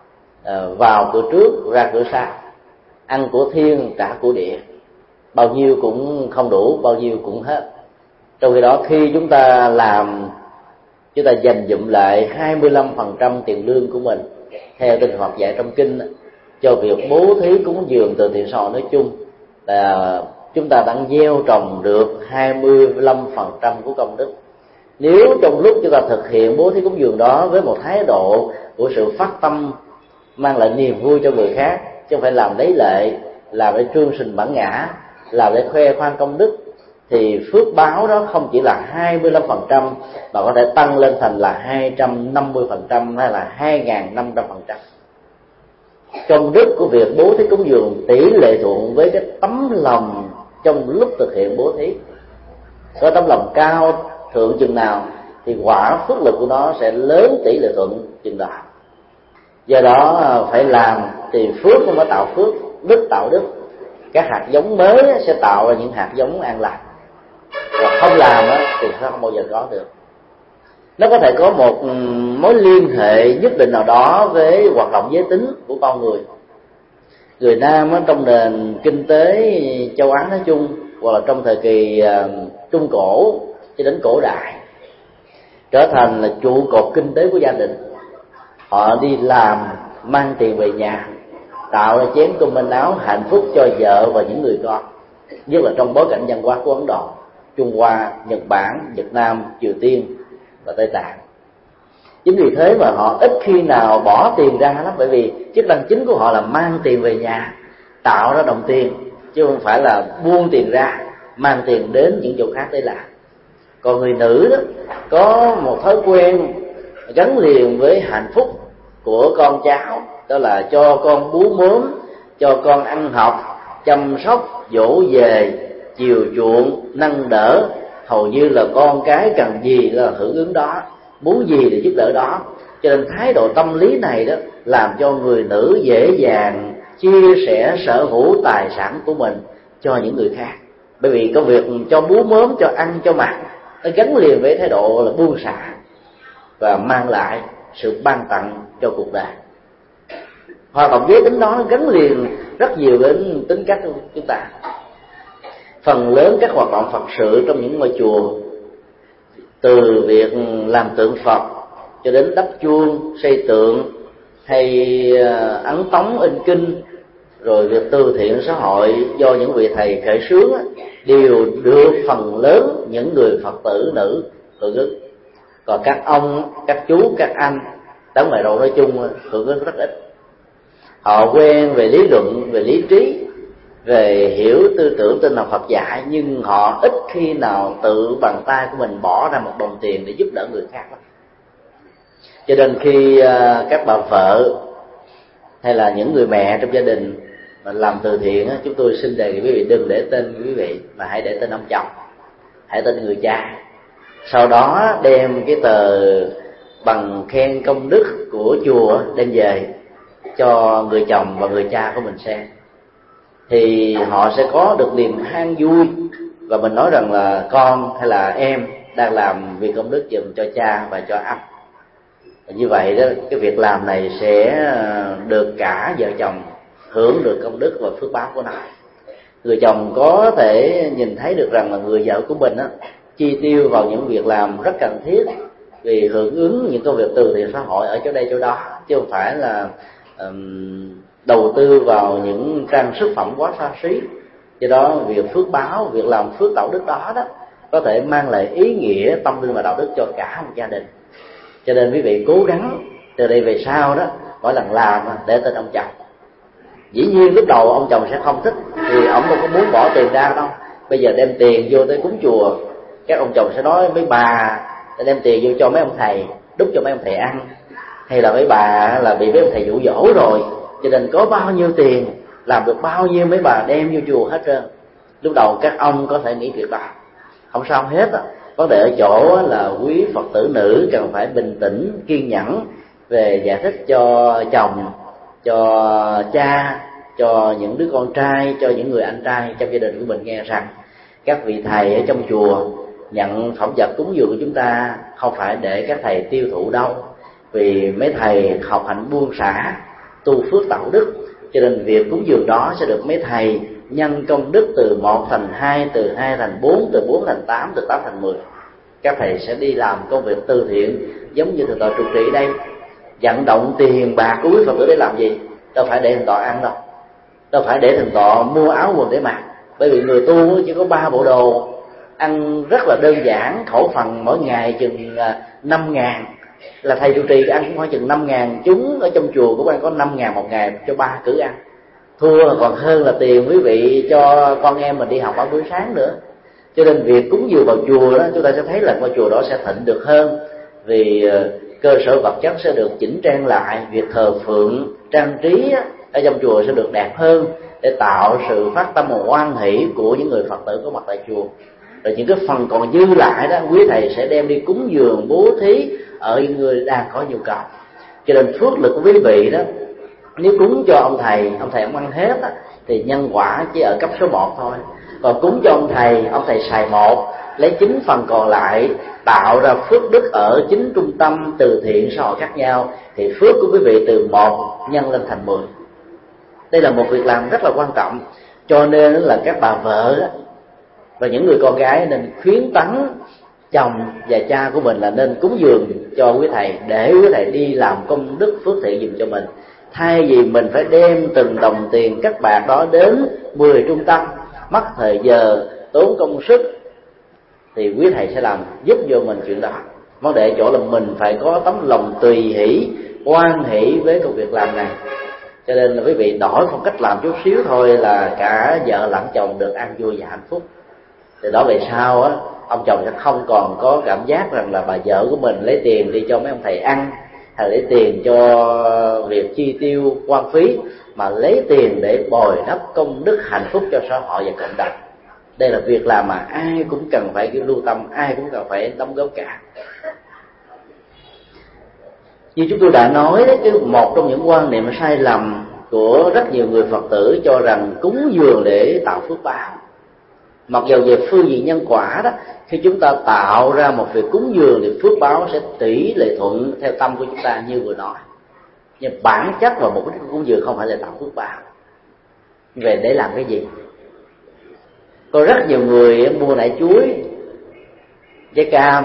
vào cửa trước ra cửa sau, ăn của thiên trả của địa, bao nhiêu cũng không đủ, bao nhiêu cũng hết. Trong khi đó khi chúng ta làm, chúng ta dành dụm lại 25% tiền lương của mình theo tinh Phật dạy trong kinh cho việc bố thí cúng dường từ thiện xã hội nói chung, là chúng ta đang gieo trồng được 25% của công đức. Nếu trong lúc chúng ta thực hiện bố thí cúng dường đó với một thái độ của sự phát tâm mang lại niềm vui cho người khác, chứ không phải làm lấy lệ, làm để trương sình bản ngã, làm để khoe khoang công đức, thì phước báo đó không chỉ là 25% mà có thể tăng lên thành là 250% hay là 2.500%. Công đức của việc bố thí cúng dường tỷ lệ thuận với cái tấm lòng trong lúc thực hiện bố thí. Có tấm lòng cao thượng chừng nào thì quả phước lực của nó sẽ lớn tỷ lệ thuận chừng đó. Do đó phải làm thì phước nó mới tạo phước, đức tạo đức. Các hạt giống mới sẽ tạo ra những hạt giống an lành, và không làm thì nó không bao giờ có được. Nó có thể có một mối liên hệ nhất định nào đó với hoạt động giới tính của con người. Người nam trong nền kinh tế châu Á nói chung, hoặc là trong thời kỳ trung cổ cho đến cổ đại, trở thành là trụ cột kinh tế của gia đình. Họ đi làm mang tiền về nhà, tạo ra chén cơm manh áo hạnh phúc cho vợ và những người con, nhất là trong bối cảnh văn hóa của Ấn Độ, Trung Hoa, Nhật Bản, Việt Nam, Triều Tiên và Tây Tạng. Chính vì thế mà họ ít khi nào bỏ tiền ra lắm, bởi vì chức năng chính của họ là mang tiền về nhà, tạo ra đồng tiền, chứ không phải là buông tiền ra mang tiền đến những chỗ khác để làm. Còn người nữ đó có một thói quen gắn liền với hạnh phúc của con cháu, đó là cho con bú mớm, cho con ăn học, chăm sóc, dỗ về, chiều chuộng, nâng đỡ, hầu như là con cái cần gì là hưởng ứng đó, muốn gì thì giúp đỡ đó. Cho nên thái độ tâm lý này đó làm cho người nữ dễ dàng chia sẻ sở hữu tài sản của mình cho những người khác, bởi vì công việc cho bú mớm, cho ăn, cho mặc nó gắn liền với thái độ là buông xả và mang lại sự ban tặng cho cuộc đời. Hoạt động giới tính đó gắn liền rất nhiều đến tính cách của chúng ta. Phần lớn các hoạt động Phật sự trong những ngôi chùa, từ việc làm tượng Phật cho đến đắp chuông, xây tượng hay ấn tống in kinh, rồi việc từ thiện xã hội do những vị thầy khởi xướng đều được phần lớn những người Phật tử nữ hưởng ứng. Còn các ông, các chú, các anh tóm lại rồi nói chung hưởng ứng rất ít. Họ quen về lý luận, về lý trí, về hiểu tư tưởng tinh học Phật dạy, nhưng họ ít khi nào tự bằng tay của mình bỏ ra một đồng tiền để giúp đỡ người khác lắm. Cho nên khi các bà vợ hay là những người mẹ trong gia đình mà làm từ thiện, chúng tôi xin đề nghị quý vị đừng để tên quý vị, mà hãy để tên ông chồng, hãy tên người cha. Sau đó đem cái tờ bằng khen công đức của chùa đem về cho người chồng và người cha của mình xem, thì họ sẽ có được niềm an vui, và mình nói rằng là con hay là em đang làm việc công đức dùm cho cha và cho anh. Như vậy đó, cái việc làm này sẽ được cả vợ chồng hưởng được công đức và phước báo của nó. Người chồng có thể nhìn thấy được rằng là người vợ của mình chi tiêu vào những việc làm rất cần thiết, vì hưởng ứng những công việc từ thiện xã hội ở chỗ đây chỗ đó, chứ không phải là đầu tư vào những trang sức phẩm quá xa xí. Do đó việc phước báo, việc làm phước đạo đức đó có thể mang lại ý nghĩa tâm linh và đạo đức cho cả một gia đình. Cho nên quý vị cố gắng từ đây về sau đó, mỗi lần làm để tên ông chồng. Dĩ nhiên lúc đầu ông chồng sẽ không thích, thì ông đâu có muốn bỏ tiền ra đâu. Bây giờ đem tiền vô tới cúng chùa, các ông chồng sẽ nói mấy bà đem tiền vô cho mấy ông thầy, đút cho mấy ông thầy ăn, hay là mấy bà là bị mấy ông thầy dụ dỗ rồi, cho nên có bao nhiêu tiền làm được bao nhiêu mấy bà đem vô chùa hết trơn. Lúc đầu các ông có thể nghĩ việc đó, không sao hết á. Vấn đề ở chỗ là quý Phật tử nữ cần phải bình tĩnh, kiên nhẫn về giải thích cho chồng, cho cha, cho những đứa con trai, cho những người anh trai trong gia đình của mình nghe rằng các vị thầy ở trong chùa nhận phẩm vật cúng dường của chúng ta không phải để các thầy tiêu thụ đâu, vì mấy thầy học hành buông xả, tu phước đạo đức, cho nên việc cúng dường đó sẽ được mấy thầy nhân công đức từ 1 thành 2, từ 2 thành 4, từ 4 thành 8, từ 8 thành 10. Các thầy sẽ đi làm công việc từ thiện giống như thượng tọa trụ trì đây, vận động tiền bạc của quý Phật tử để làm gì? Đâu phải để thượng tọa ăn đâu, đâu phải để thượng tọa mua áo quần để mặc, bởi vì người tu chỉ có 3 bộ đồ, ăn rất là đơn giản, khẩu phần mỗi ngày chừng 5.000, là thầy trụ trì ăn cũng phải chừng 5.000, chúng ở trong chùa cũng ăn có 5.000 một ngày cho 3 cử ăn, thua còn hơn là tiền quý vị cho con em mình đi học ở buổi sáng nữa. Cho nên việc cúng dường vào chùa đó, chúng ta sẽ thấy là ngôi chùa đó sẽ thịnh được hơn, vì cơ sở vật chất sẽ được chỉnh trang lại, việc thờ phượng trang trí ở trong chùa sẽ được đẹp hơn, để tạo sự phát tâm hoan hỷ của những người Phật tử có mặt tại chùa. Rồi những cái phần còn dư lại đó, quý thầy sẽ đem đi cúng dường bố thí ở những người đang có nhu cầu. Cho nên phước lực của quý vị đó, nếu cúng cho ông thầy ông ăn hết á, thì nhân quả chỉ ở cấp số 1 thôi. Còn cúng cho ông thầy xài 1, lấy 9 phần còn lại tạo ra phước đức ở 9 trung tâm từ thiện xã hội khác nhau, thì phước của quý vị từ 1 nhân lên thành 10. Đây là một việc làm rất là quan trọng. Cho nên là các bà vợ và những người con gái nên khuyến tấn chồng và cha của mình là nên cúng dường cho quý thầy, để quý thầy đi làm công đức phước thiện giùm cho mình, thay vì mình phải đem từng đồng tiền các bạc đó đến 10 trung tâm, mất thời giờ, tốn công sức, thì quý thầy sẽ làm giúp cho mình chuyện đó. Vấn đề chỗ là mình phải có tấm lòng tùy hỷ, hoan hỷ với công việc làm này. Cho nên là quý vị đổi phong cách làm chút xíu thôi là cả vợ lẫn chồng được an vui và hạnh phúc. Từ đó về sau á, ông chồng sẽ không còn có cảm giác rằng là bà vợ của mình lấy tiền đi cho mấy ông thầy ăn, hay lấy tiền cho việc chi tiêu quan phí, mà lấy tiền để bồi đắp công đức hạnh phúc cho xã hội và cộng đồng. Đây là việc làm mà ai cũng cần phải lưu tâm, ai cũng cần phải đóng góp cả. Như chúng tôi đã nói đấy, một trong những quan niệm sai lầm của rất nhiều người Phật tử cho rằng cúng dường để tạo phước báo. Mặc dù về phương diện nhân quả đó, khi chúng ta tạo ra một việc cúng dường thì phước báo sẽ tỷ lệ thuận theo tâm của chúng ta như vừa nói. Nhưng bản chất và mục đích của cúng dường không phải là tạo phước báo. Về để làm cái gì? Có rất nhiều người mua nải chuối, trái cam,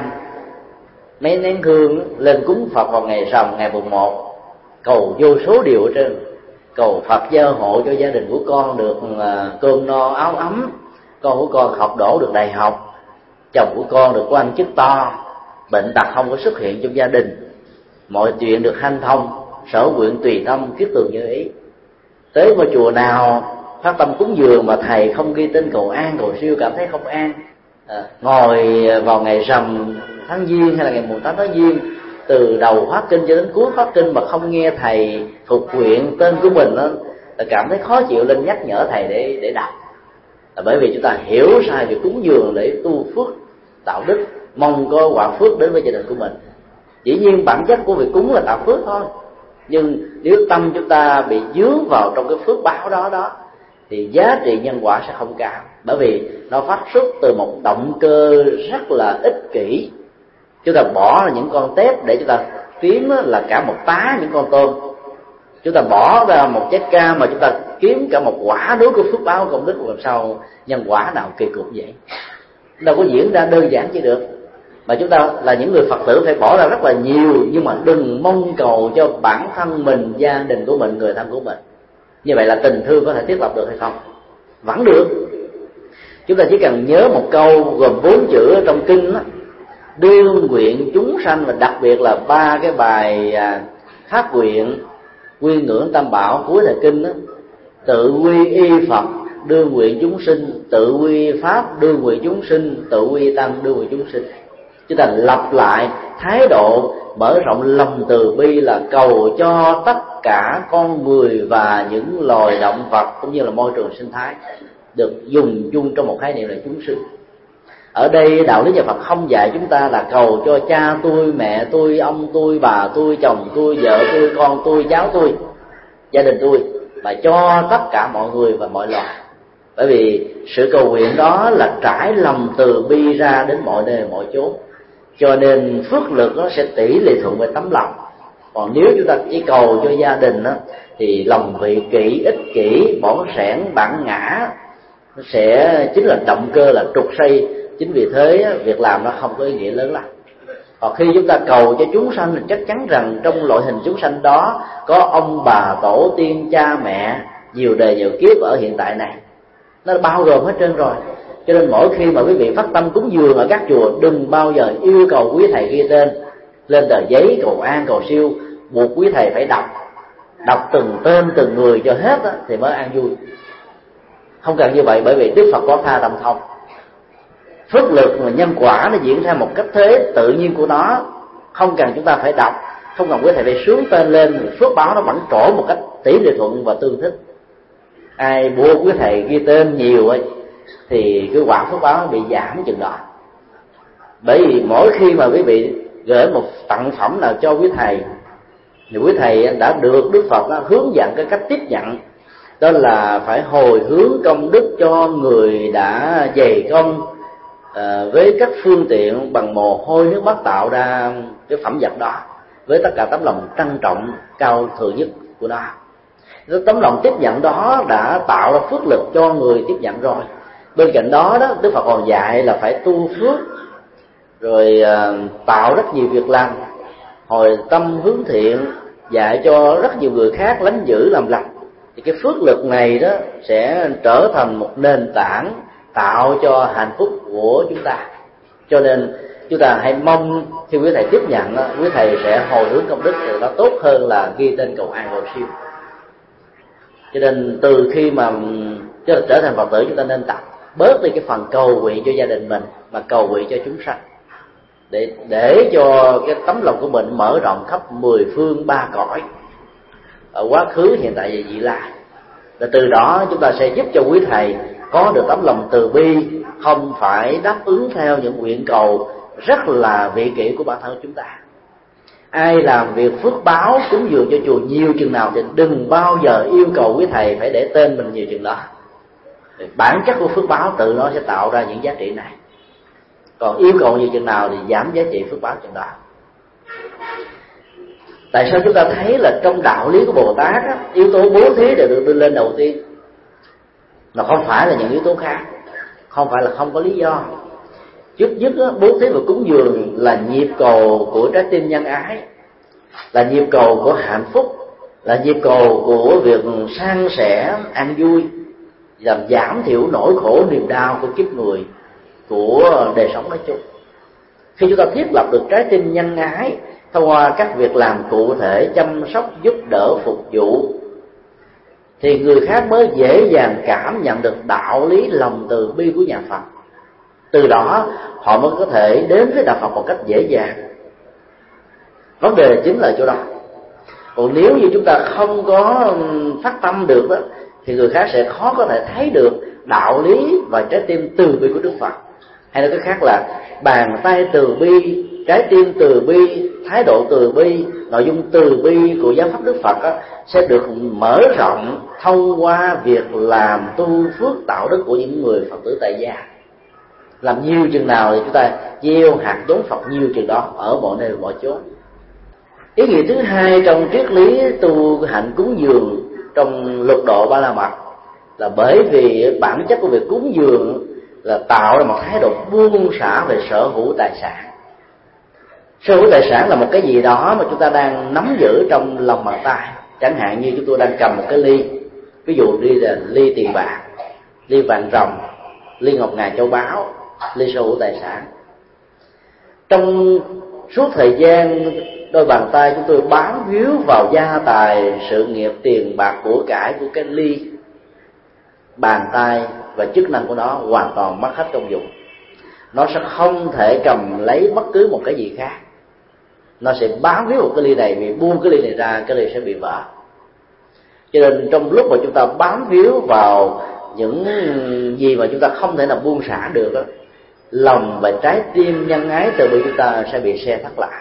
mấy nén hương lên cúng Phật vào ngày rằm, ngày mùng 1, cầu vô số điều ở trên. Cầu Phật gia hộ cho gia đình của con được cơm no áo ấm, con của con học đỗ được đại học, chồng của con được quan chức to, bệnh tật không có xuất hiện trong gia đình, mọi chuyện được hanh thông, sở nguyện tùy tâm, kiết tường như ý. Tới ngôi chùa nào phát tâm cúng dường mà thầy không ghi tên cầu an cầu siêu cảm thấy không an. Ngồi vào ngày rằm tháng Giêng hay là ngày mùng 8 tháng Giêng, từ đầu phát kinh cho đến cuối phát kinh mà không nghe thầy phục nguyện tên của mình đó, là cảm thấy khó chịu, lên nhắc nhở thầy để đọc. Là bởi vì chúng ta hiểu sai việc cúng dường để tu phước tạo đức, mong có quả phước đến với gia đình của mình. Dĩ nhiên bản chất của việc cúng là tạo phước thôi, nhưng nếu tâm chúng ta bị dướng vào trong cái phước báo đó thì giá trị nhân quả sẽ không cao, bởi vì nó phát xuất từ một động cơ rất là ích kỷ. Chúng ta bỏ những con tép để chúng ta kiếm là cả một tá những con tôm. Chúng ta bỏ ra một trái cam mà chúng ta kiếm cả một quả núi của phước báo công đức, làm sao nhân quả nào kỳ cục vậy? Đâu có diễn ra đơn giản chỉ được. Mà chúng ta là những người Phật tử phải bỏ ra rất là nhiều, nhưng mà đừng mong cầu cho bản thân mình, gia đình của mình, người thân của mình. Như vậy là tình thương có thể thiết lập được hay không? Vẫn được. Chúng ta chỉ cần nhớ một câu gồm 4 chữ ở trong kinh đó: đương nguyện chúng sanh, và đặc biệt là 3 cái bài phát nguyện quy ngưỡng tam bảo cuối thời kinh đó: tự quy y Phật đương nguyện chúng sinh, tự quy pháp đương nguyện chúng sinh, tự quy tăng đương nguyện chúng sinh. Chúng ta lặp lại thái độ mở rộng lòng từ bi là cầu cho tất cả con người và những loài động vật cũng như là môi trường sinh thái được dùng chung trong một khái niệm là chúng sinh. Ở đây đạo lý nhà Phật không dạy chúng ta là cầu cho cha tôi, mẹ tôi, ông tôi, bà tôi, chồng tôi, vợ tôi, con tôi, cháu tôi, gia đình tôi, mà cho tất cả mọi người và mọi loài. Bởi vì sự cầu nguyện đó là trải lòng từ bi ra đến mọi nơi mọi chốn, cho nên phước lực nó sẽ tỷ lệ thuận với tấm lòng. Còn nếu chúng ta chỉ cầu cho gia đình đó, thì lòng vị kỷ, ích kỷ, bỏng sẻn, bản ngã nó sẽ chính là động cơ, là trục xây. Chính vì thế việc làm nó không có ý nghĩa lớn lắm. Còn khi chúng ta cầu cho chúng sanh thì chắc chắn rằng trong loại hình chúng sanh đó có ông bà tổ tiên cha mẹ nhiều đời nhiều kiếp ở hiện tại này, nó bao gồm hết trơn rồi. Cho nên mỗi khi mà quý vị phát tâm cúng dường ở các chùa, đừng bao giờ yêu cầu quý thầy ghi tên lên tờ giấy cầu an cầu siêu, buộc quý thầy phải đọc từng tên từng người cho hết đó, thì mới an vui. Không cần như vậy, bởi vì Đức Phật có tha tâm thông. Phước lực và nhân quả nó diễn ra một cách thế tự nhiên của nó, không cần chúng ta phải đọc, không cần quý thầy phải sướng tên lên, phước báo nó vẫn trổ một cách tỷ lệ thuận và tương thích. Ai buộc quý thầy ghi tên nhiều ấy thì cái quả phước báo nó bị giảm chừng đó. Bởi vì mỗi khi mà quý vị gửi một tặng phẩm nào cho quý thầy thì quý thầy đã được Đức Phật đã hướng dẫn cái cách tiếp nhận, đó là phải hồi hướng công đức cho người đã dày công với các phương tiện bằng mồ hôi nước mắt tạo ra cái phẩm vật đó, với tất cả tấm lòng trân trọng cao thượng nhất của nó. Tấm lòng tiếp nhận đó đã tạo ra phước lực cho người tiếp nhận rồi. Bên cạnh đó Đức Phật còn dạy là phải tu phước, rồi tạo rất nhiều việc làm, hồi tâm hướng thiện, dạy cho rất nhiều người khác lánh dữ làm lành. Thì cái phước lực này đó sẽ trở thành một nền tảng tạo cho hạnh phúc của chúng ta. Cho nên chúng ta hãy mong khi quý thầy tiếp nhận, quý thầy sẽ hồi hướng công đức, thì nó tốt hơn là ghi tên cầu an cầu siêu. Cho nên từ khi mà trở thành Phật tử, chúng ta nên tập bớt đi cái phần cầu nguyện cho gia đình mình, mà cầu nguyện cho chúng sanh, để cho cái tấm lòng của mình mở rộng khắp 10 phương 3 cõi, ở quá khứ, hiện tại và vị lai. Và từ đó chúng ta sẽ giúp cho quý thầy có được tấm lòng từ bi, không phải đáp ứng theo những nguyện cầu rất là vị kỷ của bản thân chúng ta. Ai làm việc phước báo cúng dường cho chùa nhiều chừng nào thì đừng bao giờ yêu cầu quý thầy phải để tên mình nhiều chừng đó. Bản chất của phước báo tự nó sẽ tạo ra những giá trị này. Còn yêu cầu nhiều chừng nào thì giảm giá trị phước báo chừng đó. Tại sao chúng ta thấy là trong đạo lý của Bồ Tát á, yếu tố bố thí đều được đưa lên đầu tiên, mà không phải là những yếu tố khác, không phải là không có lý do. Trước nhất á, bố thí và cúng dường là nhịp cầu của trái tim nhân ái, là nhịp cầu của hạnh phúc, là nhịp cầu của việc san sẻ an vui, làm giảm thiểu nỗi khổ niềm đau của kiếp người, của đời sống nói chung. Khi chúng ta thiết lập được trái tim nhân ái thông qua các việc làm cụ thể, chăm sóc, giúp đỡ, phục vụ, thì người khác mới dễ dàng cảm nhận được đạo lý lòng từ bi của nhà Phật. Từ đó họ mới có thể đến với đạo Phật một cách dễ dàng. Vấn đề chính là chỗ đó. Còn nếu như chúng ta không có phát tâm được đó, thì người khác sẽ khó có thể thấy được đạo lý và trái tim từ bi của Đức Phật. Hay nói cách khác là bàn tay từ bi, trái tim từ bi, thái độ từ bi, nội dung từ bi của giáo pháp Đức Phật đó, sẽ được mở rộng thông qua việc làm tu phước tạo đức của những người Phật tử tại gia. Làm nhiều chừng nào thì chúng ta gieo hạt giống Phật nhiều chừng đó ở mọi nơi mọi chốn. Ý nghĩa thứ hai trong triết lý tu hạnh cúng dường trong Lục Độ Ba La Mật là bởi vì bản chất của việc cúng dường là tạo ra một thái độ buông xả về sở hữu tài sản. Sở hữu tài sản là một cái gì đó mà chúng ta đang nắm giữ trong lòng bàn tay. Chẳng hạn như chúng tôi đang cầm một cái ly, ví dụ đi là ly tiền bạc, ly vàng ròng, ly ngọc ngà châu báu, ly sở hữu tài sản. Trong suốt thời gian đôi bàn tay chúng tôi bám víu vào gia tài, sự nghiệp, tiền bạc, của cải của cái ly, bàn tay và chức năng của nó hoàn toàn mất hết công dụng. Nó sẽ không thể cầm lấy bất cứ một cái gì khác. Nó sẽ bám víu một cái ly này, vì buông cái ly này ra, cái ly sẽ bị vỡ. Cho nên trong lúc mà chúng ta bám víu vào những gì mà chúng ta không thể nào buông xả được đó, lòng và trái tim nhân ái từ bi chúng ta sẽ bị xe thắt lại.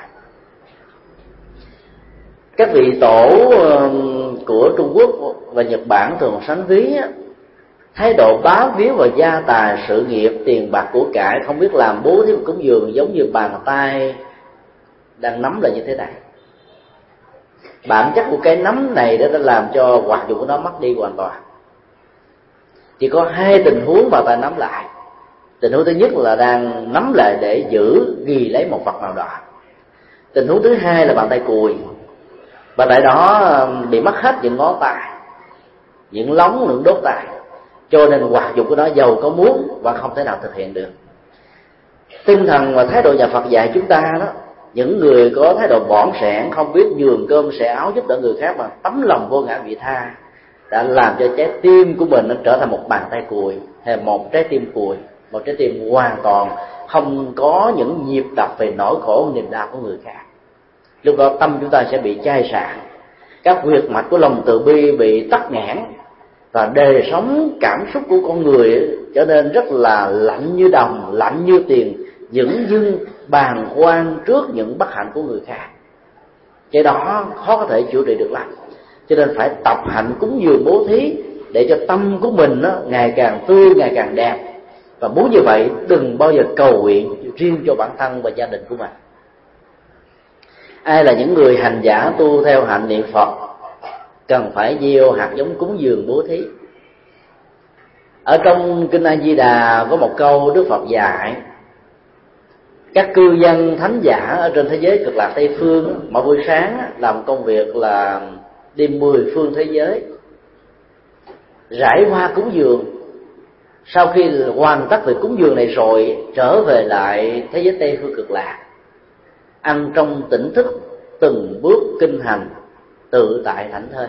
Các vị tổ của Trung Quốc và Nhật Bản thường sánh ví thái độ bám víu vào gia tài, sự nghiệp, tiền bạc, của cải, không biết làm bố thí cúng dường, giống như bàn tay đang nắm là như thế này. Bản chất của cái nắm này đã làm cho hoạt dụng của nó mất đi hoàn toàn. Chỉ có hai tình huống bàn tay nắm lại. Tình huống thứ nhất là đang nắm lại để giữ, ghi lấy một vật nào đó. Tình huống thứ hai là bàn tay cùi. Bàn tay đó bị mất hết những ngón tay, những lóng, những đốt tay, cho nên hoạt dụng của nó giàu có muốn và không thể nào thực hiện được. Tinh thần và thái độ nhà Phật dạy chúng ta đó, những người có thái độ bỏn sẻn, không biết nhường cơm sẻ áo giúp đỡ người khác, mà tấm lòng vô ngã vị tha, đã làm cho trái tim của mình nó trở thành một bàn tay cùi, hay một trái tim cùi, một trái tim hoàn toàn không có những nhịp đập về nỗi khổ niềm đau của người khác. Lúc đó tâm chúng ta sẽ bị chai sạn, các huyệt mạch của lòng từ bi bị tắc nghẽn, và đời sống cảm xúc của con người trở nên rất là lạnh như đồng, lạnh như tiền, dửng dưng bàng quan trước những bất hạnh của người khác. Cái đó khó có thể chữa trị được lắm. Cho nên phải tập hạnh cúng dường bố thí để cho tâm của mình nó ngày càng tươi, ngày càng đẹp. Và muốn như vậy đừng bao giờ cầu nguyện riêng cho bản thân và gia đình của mình. Ai là những người hành giả tu theo hạnh niệm Phật cần phải gieo hạt giống cúng dường bố thí. Ở trong Kinh A Di Đà có một câu Đức Phật dạy: các cư dân thánh giả ở trên thế giới Cực Lạc Tây Phương mỗi buổi sáng làm công việc là đi 10 phương thế giới, rải hoa cúng dường. Sau khi hoàn tất việc cúng dường này rồi, trở về lại thế giới Tây Phương Cực Lạc, ăn trong tỉnh thức, từng bước kinh hành, tự tại thảnh thơi.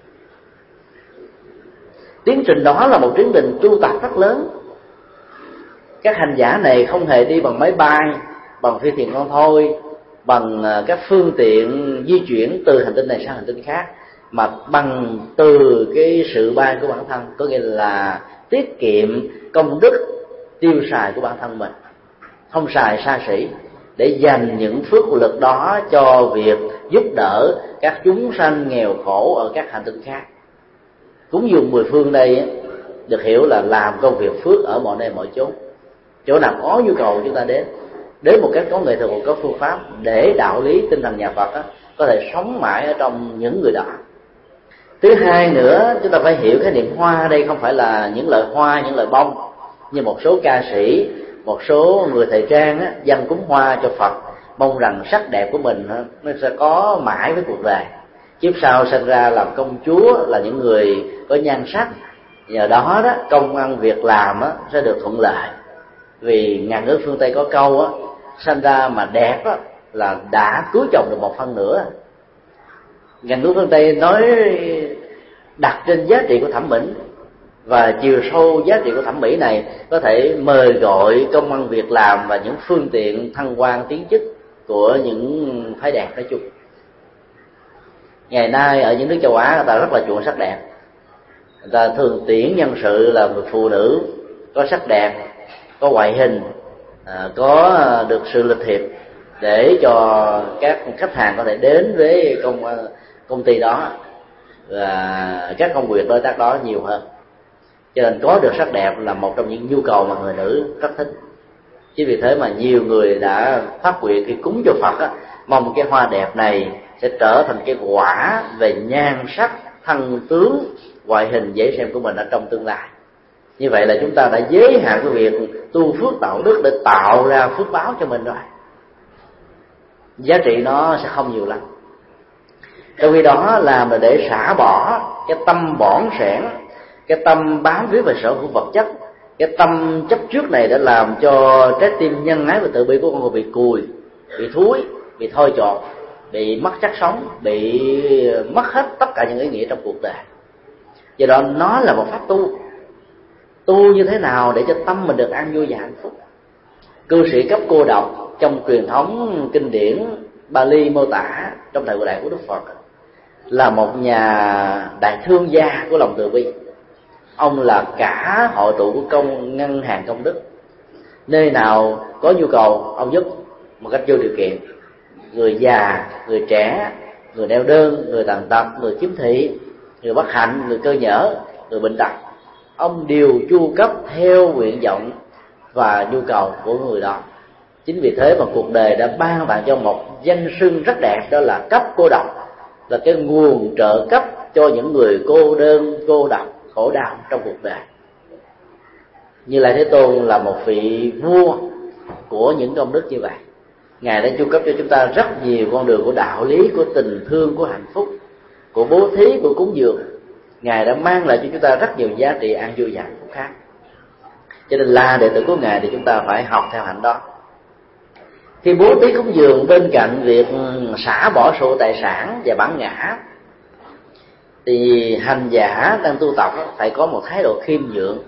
Tiến trình đó là một tiến trình tu tập rất lớn. Các hành giả này không hề đi bằng máy bay, bằng phi thuyền con thôi, bằng các phương tiện di chuyển từ hành tinh này sang hành tinh khác, mà bằng từ cái sự bay của bản thân, có nghĩa là tiết kiệm công đức tiêu xài của bản thân mình, không xài xa xỉ, để dành những phước lực đó cho việc giúp đỡ các chúng sanh nghèo khổ ở các hành tinh khác. Cúng dường mười phương đây được hiểu là làm công việc phước ở mọi nơi mọi chốn. Chỗ nào có nhu cầu chúng ta đến một cách có nghệ thuật, có phương pháp, để đạo lý tinh thần nhà Phật có thể sống mãi ở trong những người đó. Thứ hai nữa, chúng ta phải hiểu cái niệm hoa ở đây không phải là những loại hoa, những loại bông như một số ca sĩ, một số người thời trang dâng cúng hoa cho Phật, mong rằng sắc đẹp của mình nó sẽ có mãi với cuộc đời, kiếp sau sinh ra làm công chúa, là những người có nhan sắc, nhờ đó công ăn việc làm sẽ được thuận lợi. Vì ngàn nước phương Tây có câu sinh ra mà đẹp là đã cưới chồng được 1/2. Ngàn nước phương Tây nói đặt trên giá trị của thẩm mỹ, và chiều sâu giá trị của thẩm mỹ này có thể mời gọi công ăn việc làm và những phương tiện thăng quan tiến chức của những phái đẹp nói chung. Ngày nay ở những nước châu Á, người ta rất là chuộng sắc đẹp. Người ta thường tuyển nhân sự là người phụ nữ có sắc đẹp, có ngoại hình, có được sự lịch thiệp, để cho các khách hàng có thể đến với công ty đó và các công việc đối tác đó nhiều hơn. Cho nên có được sắc đẹp là một trong những nhu cầu mà người nữ rất thích. Chính vì thế mà nhiều người đã phát nguyện khi cúng cho Phật mong cái hoa đẹp này sẽ trở thành cái quả về nhan sắc, thân tướng, ngoại hình dễ xem của mình ở trong tương lai. Như vậy là chúng ta đã giới hạn cái việc tu phước tạo đức để tạo ra phước báo cho mình rồi. Giá trị nó sẽ không nhiều lắm. Trong khi đó làm là để xả bỏ cái tâm bỏn sẻn, cái tâm bám víu về sở hữu vật chất. Cái tâm chấp trước này đã làm cho trái tim nhân ái và từ bi của con người bị cùi, bị thúi, bị thôi chột, bị mất chất sống, bị mất hết tất cả những ý nghĩa trong cuộc đời. Do đó nó là một pháp tu như thế nào để cho tâm mình được an vui và hạnh phúc. Cư sĩ cấp cô độc trong truyền thống kinh điển Bali mô tả trong thời cổ đại của Đức Phật là một nhà đại thương gia của lòng từ bi. Ông là cả hội tụ của ngân hàng công đức, nơi nào có nhu cầu ông giúp một cách vô điều kiện. Người già, người trẻ, người neo đơn, người tàn tật, người khiếm thị, người bất hạnh, người cơ nhở, người bệnh tật, ông đều chu cấp theo nguyện vọng và nhu cầu của người đó. Chính vì thế mà cuộc đời đã ban tặng cho một danh xưng rất đẹp, đó là cấp cô độc, là cái nguồn trợ cấp cho những người cô đơn, cô độc, khổ đau trong cuộc đời. Như Lai Thế Tôn là một vị vua của những công đức như vậy. Ngài đã chu cấp cho chúng ta rất nhiều con đường của đạo lý, của tình thương, của hạnh phúc, của bố thí, của cúng dường. Ngài đã mang lại cho chúng ta rất nhiều giá trị an vui và hạnh phúc khác. Cho nên là đệ tử của Ngài thì chúng ta phải học theo hạnh đó. Khi bố thí cúng dường, bên cạnh việc xả bỏ sở hữu tài sản và bản ngã, thì hành giả đang tu tập phải có một thái độ khiêm nhượng.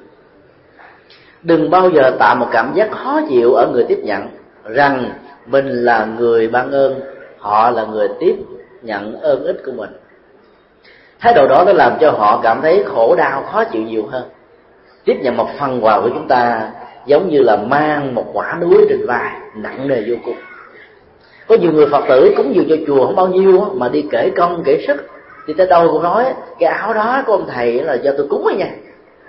Đừng bao giờ tạo một cảm giác khó chịu ở người tiếp nhận rằng mình là người ban ơn, họ là người tiếp nhận ơn ích của mình. Thái độ đó nó làm cho họ cảm thấy khổ đau, khó chịu nhiều hơn. Tiếp nhận một phần quà của chúng ta giống như là mang một quả núi trên vai, nặng nề vô cùng. Có nhiều người Phật tử cúng dường cho chùa không bao nhiêu mà đi kể công kể sức, thì tới đâu cũng nói cái áo đó của ông thầy là do tôi cúng ấy nha,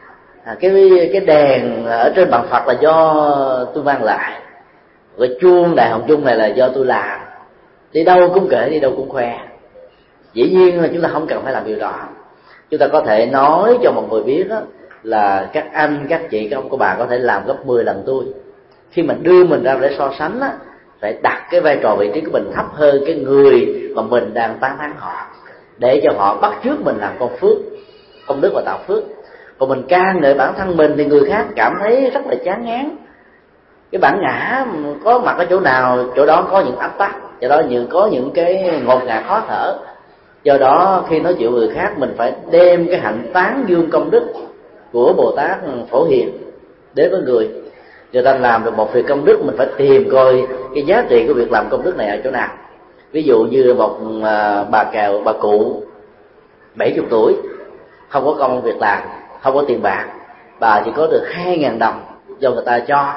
cái đèn ở trên bàn Phật là do tôi mang lại, cái chuông Đại Hồng Chung này là do tôi làm. Đi đâu cũng kể, đi đâu cũng khoe. Dĩ nhiên là chúng ta không cần phải làm điều đó. Chúng ta có thể nói cho một người biết là các anh, các chị, các ông, các bà có thể làm gấp 10 lần tôi. Khi mình đưa mình ra để so sánh phải đặt cái vai trò vị trí của mình thấp hơn cái người mà mình đang tán thán họ, để cho họ bắt chước mình làm con phước, công đức và tạo phước. Còn mình ca ngợi bản thân mình thì người khác cảm thấy rất là chán ngán. Cái bản ngã có mặt ở chỗ nào, chỗ đó có những áp tắc, do đó có những cái ngột ngạt khó thở. Do đó khi nói chuyện người khác, mình phải đem cái hạnh tán dương công đức của Bồ Tát Phổ Hiền đến với người. Người ta làm được một việc công đức, mình phải tìm coi cái giá trị của việc làm công đức này ở chỗ nào. Ví dụ như một bà cụ 70 tuổi, không có công việc làm, không có tiền bạc, bà chỉ có được 2.000 đồng do người ta cho,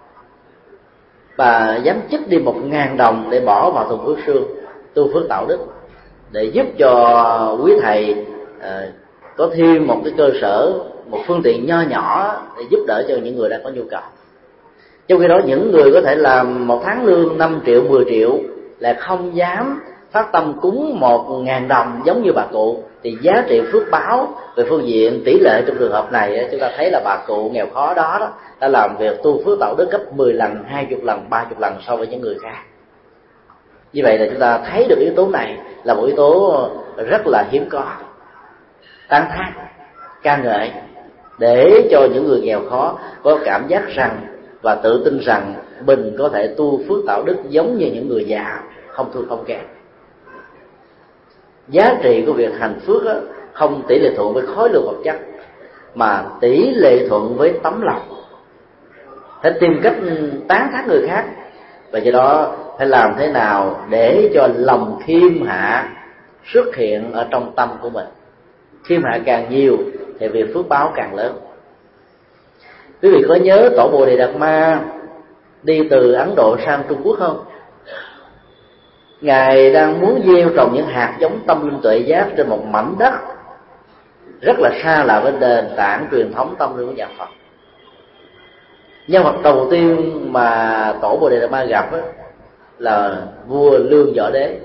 bà dám chích đi 1.000 đồng để bỏ vào thùng phước sương tu phước tạo đức, để giúp cho quý thầy có thêm một cái cơ sở, một phương tiện nho nhỏ để giúp đỡ cho những người đang có nhu cầu. Trong khi đó những người có thể làm một tháng lương 5 triệu, 10 triệu lại không dám phát tâm cúng 1.000 đồng giống như bà cụ, thì giá trị phước báo về phương diện tỷ lệ trong trường hợp này chúng ta thấy là bà cụ nghèo khó đó đã làm việc tu phước tạo đức gấp 10 lần, 20 lần, 30 lần so với những người khác. Như vậy là chúng ta thấy được yếu tố này là một yếu tố rất là hiếm có, tán thán, ca ngợi, để cho những người nghèo khó có cảm giác rằng và tự tin rằng mình có thể tu phước tạo đức giống như những người già, không thua không kém. Giá trị của việc hành phước không tỷ lệ thuận với khối lượng vật chất, mà tỷ lệ thuận với tấm lòng. Phải tìm cách tán thán người khác, và do đó phải làm thế nào để cho lòng khiêm hạ xuất hiện ở trong tâm của mình. Khiêm hạ càng nhiều thì việc phước báo càng lớn. Quý vị có nhớ tổ Bồ Đề Đạt Ma đi từ Ấn Độ sang Trung Quốc không? Ngài đang muốn gieo trồng những hạt giống tâm linh tuệ giác trên một mảnh đất rất là xa lạ với nền tảng truyền thống tâm linh của nhà Phật. Nhân vật đầu tiên mà tổ Bồ Đề Đạt Ma gặp là vua Lương Võ Đế.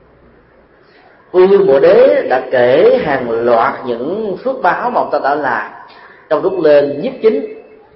Vua Lương Võ Đế đã kể hàng loạt những phước báo mà ông ta đã làm trong lúc lên nhiếp chính,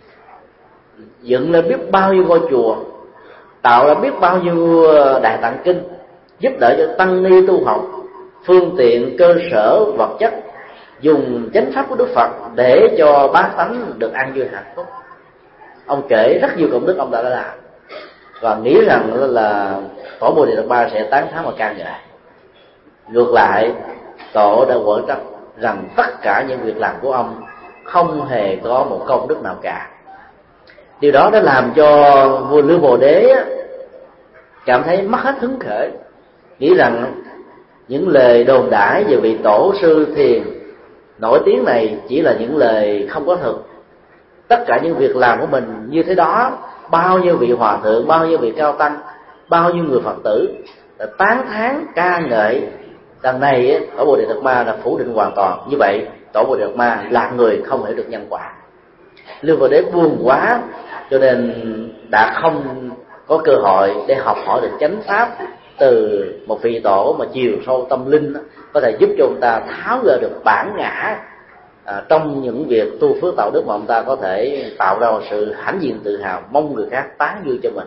dựng lên biết bao nhiêu ngôi chùa, tạo ra biết bao nhiêu đại tạng kinh, giúp đỡ cho tăng ni tu học, phương tiện cơ sở vật chất, dùng chánh pháp của Đức Phật để cho bá tánh được an vui hạnh phúc. Ông kể rất nhiều công đức ông đã làm, và nghĩ rằng là tổ Bồ Đề Đạt Ma sẽ tán thán và ca ngợi. Ngược lại, tổ đã quở trách rằng tất cả những việc làm của ông không hề có một công đức nào cả. Điều đó đã làm cho vua Lương Bồ Đế cảm thấy mất hết hứng khởi, nghĩ rằng những lời đồn đãi về vị tổ sư thiền nổi tiếng này chỉ là những lời không có thực. Tất cả những việc làm của mình như thế đó, bao nhiêu vị hòa thượng, bao nhiêu vị cao tăng, bao nhiêu người Phật tử đã tán thán ca ngợi, đằng này tổ Bồ Đề Đạt Ma là phủ định hoàn toàn. Như vậy tổ Bồ Đề Đạt Ma là người không hiểu được nhân quả. Lương Bồ Đế buồn quá cho nên đã không có cơ hội để học hỏi được chánh pháp từ một vị tổ mà chiều sâu tâm linh có thể giúp cho ông ta tháo gỡ được bản ngã trong những việc tu phước tạo đức, mà ông ta có thể tạo ra một sự hãnh diện tự hào, mong người khác tán dương cho mình.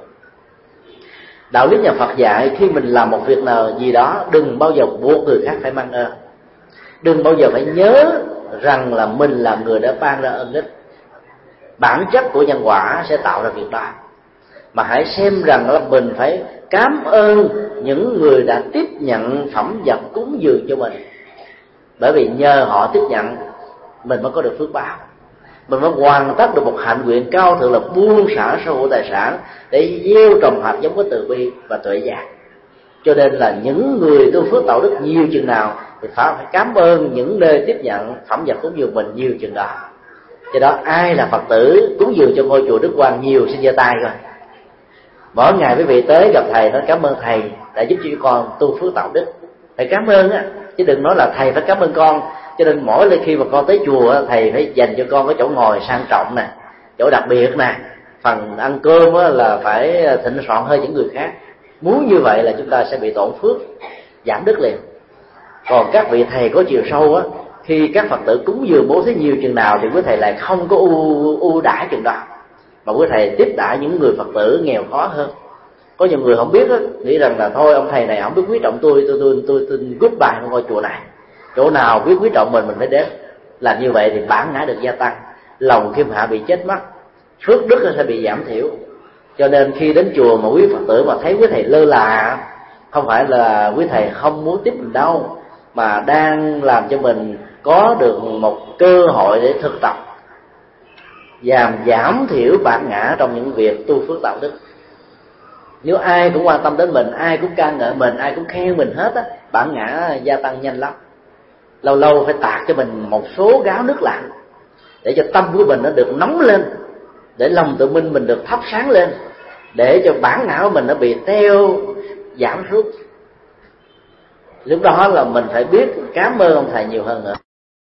Đạo lý nhà Phật dạy khi mình làm một việc nào gì đó, đừng bao giờ buộc người khác phải mang ơn, đừng bao giờ phải nhớ rằng là mình là người đã ban ra ân ích. Bản chất của nhân quả sẽ tạo ra việc đó, mà hãy xem rằng là mình phải cảm ơn những người đã tiếp nhận phẩm vật cúng dường cho mình, bởi vì nhờ họ tiếp nhận mình mới có được phước báo, mình mới hoàn tất được một hạnh nguyện cao thượng là buông xả sở hữu tài sản để gieo trồng hạt giống của từ bi và tuệ giác. Cho nên là những người tu phước tạo đức nhiều chừng nào thì phải cảm ơn những nơi tiếp nhận phẩm vật cúng dường mình nhiều chừng đó. Do đó ai là Phật tử cúng dường cho ngôi chùa Đức Quang nhiều xin giơ tay rồi. Mỗi ngày quý vị tới gặp thầy nói cảm ơn thầy đã giúp cho con tu phước tạo đức. Thầy cảm ơn á, chứ đừng nói là thầy phải cảm ơn con. Cho nên mỗi khi mà con tới chùa, thầy phải dành cho con cái chỗ ngồi sang trọng nè, chỗ đặc biệt nè, phần ăn cơm là phải thịnh soạn hơn những người khác. Muốn như vậy là chúng ta sẽ bị tổn phước, giảm đức liền. Còn các vị thầy có chiều sâu á, khi các Phật tử cúng dường bố thí nhiều chừng nào thì quý thầy lại không có ưu đãi chừng đó, mà quý thầy tiếp đãi những người Phật tử nghèo khó hơn. Có nhiều người không biết đó, nghĩ rằng là thôi ông thầy này không biết quý trọng tôi goodbye ngôi chùa này, chỗ nào biết quý trọng mình phải đến. Làm như vậy thì bản ngã được gia tăng, lòng khiêm hạ bị chết mất, phước đức sẽ bị giảm thiểu. Cho nên khi đến chùa mà quý Phật tử mà thấy quý thầy lơ là, không phải là quý thầy không muốn tiếp mình đâu, mà đang làm cho mình có được một cơ hội để thực tập giảm thiểu bản ngã trong những việc tu phước tạo đức. Nếu ai cũng quan tâm đến mình, ai cũng ca ngợi mình, ai cũng khen mình hết á, bản ngã gia tăng nhanh lắm. Lâu lâu phải tạt cho mình một số gáo nước lạnh để cho tâm của mình nó được nóng lên, để lòng tự minh mình được thắp sáng lên, để cho bản ngã của mình nó bị teo giảm xuống. Lúc đó là mình phải biết cảm ơn ông thầy nhiều hơn nữa.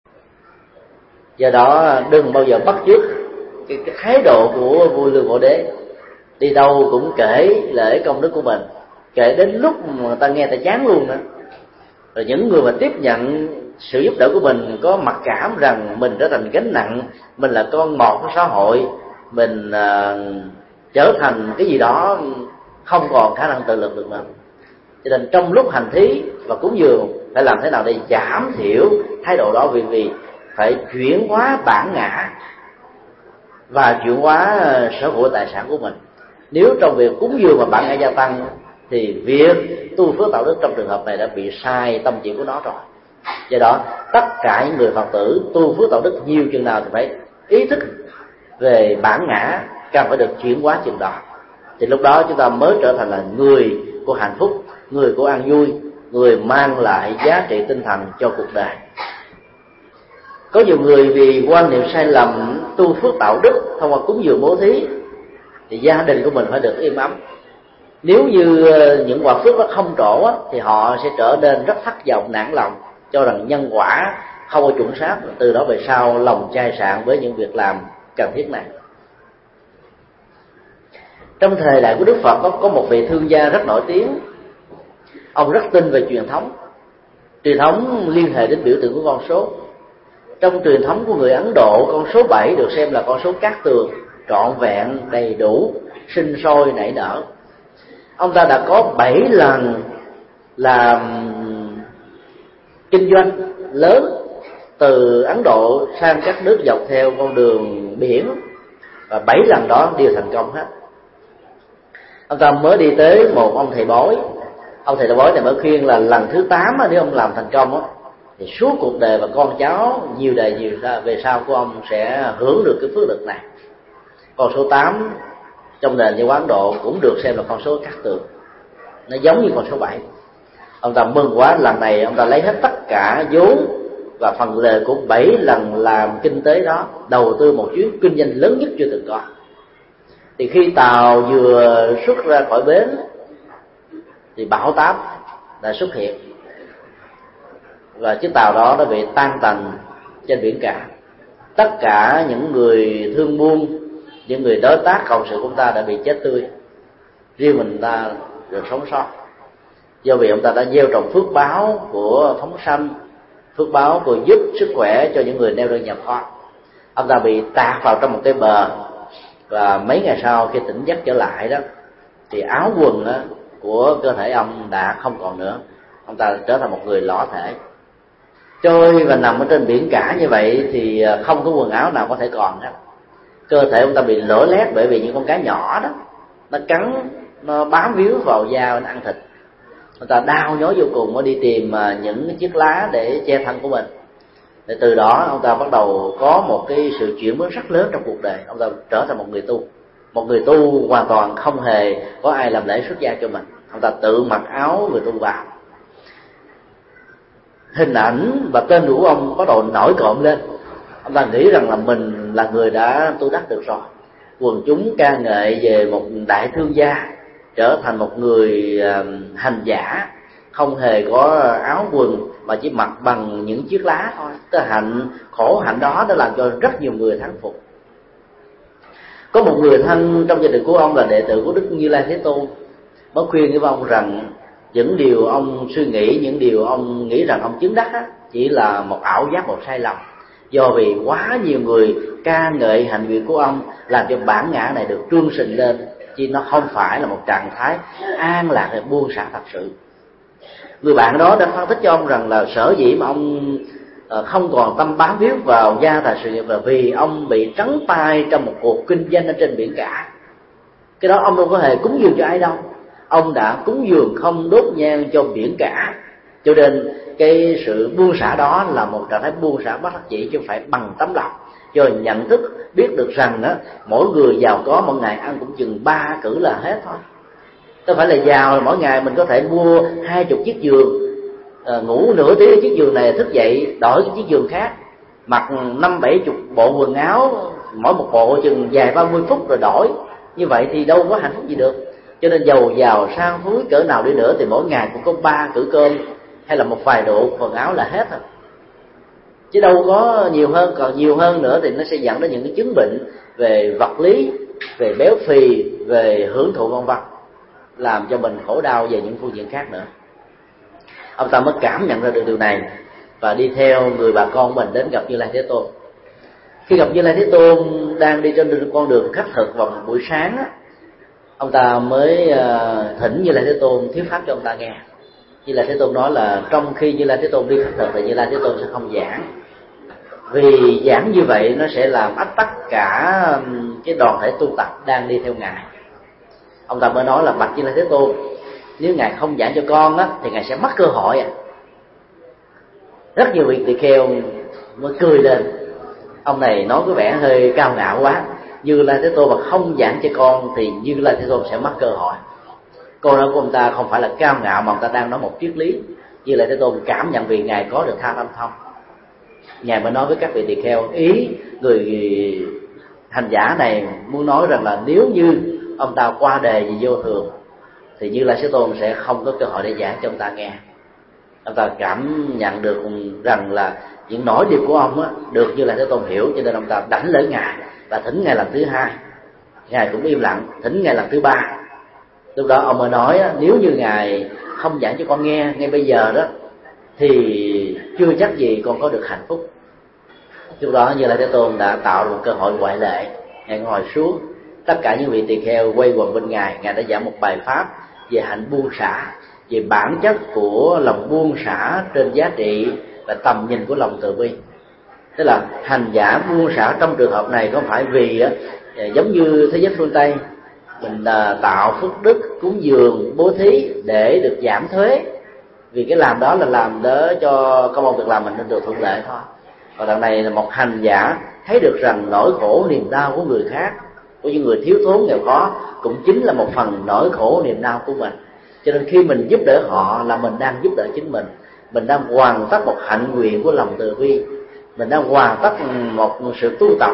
Do đó đừng bao giờ bắt chước cái thái độ của vua Lương Ngộ Đế, đi đâu cũng kể lễ công đức của mình, kể đến lúc mà người ta nghe ta chán luôn nữa. Rồi những người mà tiếp nhận sự giúp đỡ của mình có mặc cảm rằng mình trở thành gánh nặng, mình là con một của xã hội, mình trở thành cái gì đó không còn khả năng tự lực được nữa. Cho nên trong lúc hành thí và cúng dường phải làm thế nào để giảm thiểu thái độ đó, vì phải chuyển hóa bản ngã và chuyển hóa sở hữu tài sản của mình. Nếu trong việc cúng dường mà bản ngã gia tăng thì việc tu phước tạo đức trong trường hợp này đã bị sai tâm chỉ của nó rồi. Do đó tất cả những người Phật tử tu phước tạo đức nhiều chừng nào thì phải ý thức về bản ngã cần phải được chuyển hóa chừng đó, thì lúc đó chúng ta mới trở thành là người của hạnh phúc, người của an vui, người mang lại giá trị tinh thần cho cuộc đời. Có nhiều người vì quan niệm sai lầm tu phước tạo đức thông qua cúng dường bố thí thì gia đình của mình phải được êm ấm. Nếu như những quả phước đó không trổ thì họ sẽ trở nên rất thất vọng, nản lòng, cho rằng nhân quả không có chuẩn xác, từ đó về sau lòng chai sạn với những việc làm cần thiết này. Trong thời đại của Đức Phật có một vị thương gia rất nổi tiếng. Ông rất tin về truyền thống. Truyền thống liên hệ đến biểu tượng của con số. Trong truyền thống của người Ấn Độ, con số 7 được xem là con số cát tường, trọn vẹn, đầy đủ, sinh sôi nảy nở. Ông ta đã có 7 lần làm kinh doanh lớn từ Ấn Độ sang các nước dọc theo con đường biển, và 7 lần đó đều thành công hết. Ông ta mới đi tới một ông thầy bói. Ông thầy bói này mới khuyên là lần thứ 8 nếu ông làm thành công thì suốt cuộc đời và con cháu nhiều đời nhiều về sau của ông sẽ hưởng được cái phước lực này. Con số 8 trong nền văn hóa Ấn Độ cũng được xem là con số cát tường, nó giống như con số 7. Ông ta mừng quá, lần này ông ta lấy hết tất cả vốn và phần lời của 7 lần làm kinh tế đó, đầu tư một chuyến kinh doanh lớn nhất chưa từng có. Thì khi tàu vừa xuất ra khỏi bến thì bão táp đã xuất hiện, và chiếc tàu đó đã bị tan tành trên biển cả. Tất cả những người thương buôn, những người đối tác cộng sự của ông ta đã bị chết tươi, riêng mình ta được sống sót. Do vì ông ta đã gieo trồng phước báo của phóng sanh, phước báo của giúp sức khỏe cho những người neo đơn nhập khó. Ông ta bị tạt vào trong một cái bờ, và mấy ngày sau khi tỉnh giấc trở lại đó thì áo quần đó của cơ thể ông đã không còn nữa. Ông ta trở thành một người lõa thể, trôi và nằm ở trên biển cả như vậy thì không có quần áo nào có thể còn hết. Cơ thể ông ta bị lở lét bởi vì những con cá nhỏ đó nó cắn, nó bám víu vào da, nó ăn thịt. Ông ta đau nhói vô cùng, mới đi tìm những chiếc lá để che thân của mình. Để từ đó ông ta bắt đầu có một cái sự chuyển biến rất lớn trong cuộc đời. Ông ta trở thành một người tu hoàn toàn không hề có ai làm lễ xuất gia cho mình. Ông ta tự mặc áo người tu vào. Hình ảnh và tên của ông bắt đầu nổi cộm lên. Ông ta nghĩ rằng là mình là người đã tu đắc được rồi. Quần chúng ca ngợi về một đại thương gia trở thành một người hành giả, không hề có áo quần mà chỉ mặc bằng những chiếc lá thôi. Cái khổ hạnh đó đã làm cho rất nhiều người thán phục. Có một người thân trong gia đình của ông là đệ tử của Đức Như Lai Thế Tôn, mới khuyên với ông rằng những điều ông suy nghĩ, những điều ông nghĩ rằng ông chứng đắc chỉ là một ảo giác, một sai lầm. Do vì quá nhiều người ca ngợi hành vi của ông làm cho bản ngã này được trương sình lên, chứ nó không phải là một trạng thái an lạc hay buông xả thật sự. Người bạn đó đã phân tích cho ông rằng là sở dĩ mà ông không còn tâm bám víu vào gia tài sự nghiệp là vì ông bị trắng tay trong một cuộc kinh doanh ở trên biển cả. Cái đó ông đâu có hề cúng dường cho ai đâu. Ông đã cúng dường không đốt nhang cho biển cả. Cho nên cái sự buông xả đó là một trạng thái buông xả bất đắc dĩ, chứ không phải bằng tấm lòng. Do nhận thức biết được rằng mỗi người giàu có mỗi ngày ăn cũng chừng 3 cữ là hết thôi. Không phải là giàu mỗi ngày mình có thể mua 20 chiếc giường, ngủ nửa tiếng chiếc giường này, thức dậy đổi cái chiếc giường khác. mặc 50-70 bộ quần áo, mỗi một bộ chừng vài 30 phút rồi đổi, như vậy thì đâu có hạnh phúc gì được. Cho nên giàu giàu sang phúi cỡ nào đi nữa thì mỗi ngày cũng có 3 cữ cơm hay là một vài bộ quần áo là hết rồi, chứ đâu có nhiều hơn. Còn nhiều hơn nữa thì nó sẽ dẫn đến những cái chứng bệnh về vật lý, về béo phì, về hưởng thụ vân vân, làm cho mình khổ đau về những phương diện khác nữa. Ông ta mới cảm nhận ra được điều này và đi theo người bà con mình đến gặp Như Lai Thế Tôn. Khi gặp Như Lai Thế Tôn đang đi trên con đường khất thực vào một buổi sáng á, ông ta mới thỉnh Như Lai Thế Tôn thuyết pháp cho ông ta nghe. Như Lai Thế Tôn nói là trong khi Như Lai Thế Tôn đi khất thực thì Như Lai Thế Tôn sẽ không giảng, vì giảng như vậy nó sẽ làm ách tắc cả cái đoàn thể tu tập đang đi theo ngài. Ông ta mới nói là bạch Như Lai Thế Tôn, nếu ngài không giảng cho con á thì ngài sẽ mất cơ hội. Rất nhiều vị tỳ kheo mới cười lên. Ông này nói có vẻ hơi cao ngạo quá. Như Lai Thế Tôn mà không giảng cho con thì Như Lai Thế Tôn sẽ mất cơ hội. Câu nói của ông ta không phải là cao ngạo mà ông ta đang nói một triết lý. Như Lai Thế Tôn cảm nhận vì ngài có được tha tâm thông. Ngài mới nói với các vị tỳ kheo, ý người hành giả này muốn nói rằng là nếu như ông ta qua đề về vô thường thì Như Lai Thế Tôn sẽ không có cơ hội để giảng cho ông ta nghe. Ông ta cảm nhận được rằng là những nỗi niềm của ông á, được Như Lai Thế Tôn hiểu, cho nên ông ta đảnh lễ ngài và thỉnh ngài lần thứ 2. Ngài cũng im lặng, thỉnh ngài lần thứ 3. Lúc đó ông mới nói á, nếu như ngài không giảng cho con nghe ngay bây giờ đó thì chưa chắc gì con có được hạnh phúc. Lúc đó Như Lai Thế Tôn đã tạo một cơ hội ngoại lệ. Ngài ngồi xuống, tất cả những vị tỳ kheo quay quần bên ngài. Ngài đã giảng một bài pháp về hạnh buông xả, về bản chất của lòng buông xả trên giá trị và tầm nhìn của lòng từ bi. Tức là hành giả buông xả trong trường hợp này không phải vì giống như thế giới phương Tây mình tạo phước đức, cúng dường, bố thí để được giảm thuế, vì cái làm đó là làm để cho công ăn việc làm mình nên được thuận lợi thôi. Còn đằng này là một hành giả thấy được rằng nỗi khổ niềm đau của người khác, của những người thiếu thốn nghèo khó cũng chính là một phần nỗi khổ niềm đau của mình. Cho nên khi mình giúp đỡ họ là mình đang giúp đỡ chính mình đang hoàn tất một hạnh nguyện của lòng từ bi, mình đang hoàn tất một sự tu tập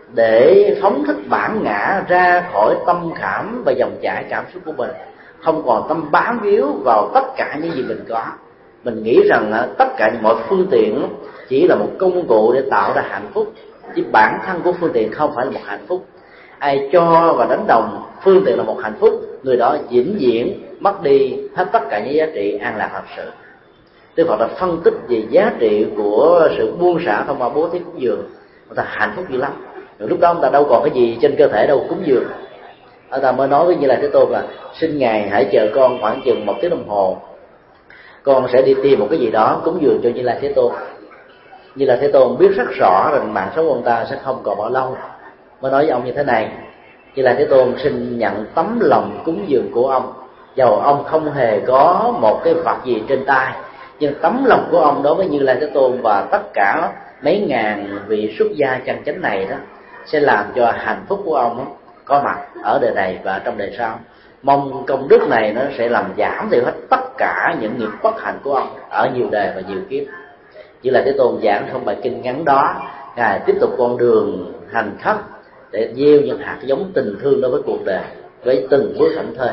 để phóng thích bản ngã ra khỏi tâm khảm và dòng chảy cảm xúc của mình, không còn tâm bám víu vào tất cả những gì mình có. Mình nghĩ rằng tất cả mọi phương tiện chỉ là một công cụ để tạo ra hạnh phúc, chứ bản thân của phương tiện không phải là một hạnh phúc. Ai cho và đánh đồng phương tiện là một hạnh phúc, người đó vĩnh viễn mất đi hết tất cả những giá trị an lạc thật sự. Đức Phật đã phân tích về giá trị của sự buông xả thông qua bố thí cúng dường, người ta hạnh phúc dữ lắm. Rồi lúc đó ông ta đâu còn cái gì trên cơ thể đâu cúng dường. Ông ta mới nói với Như Lai Thế Tôn là xin ngài hãy chờ con khoảng chừng 1 tiếng đồng hồ, con sẽ đi tìm một cái gì đó cúng dường cho Như Lai Thế Tôn. Như Lai Thế Tôn biết rất rõ rằng mạng sống của ông ta sẽ không còn bao lâu, mới nói với ông như thế này: Như Lai Thế Tôn xin nhận tấm lòng cúng dường của ông, dầu ông không hề có một cái vật gì trên tay, nhưng tấm lòng của ông đối với Như Lai Thế Tôn và tất cả mấy ngàn vị xuất gia chân chánh này đó sẽ làm cho hạnh phúc của ông có mặt ở đời này và trong đời sau. Mong công đức này nó sẽ làm giảm thiểu hết tất cả những nghiệp bất hạnh của ông ở nhiều đời và nhiều kiếp. Như Lai Thế Tôn giảng trong bài kinh ngắn đó, ngài tiếp tục con đường hành khất để gieo những hạt giống tình thương đối với cuộc đời, với từng bước thảnh thơi.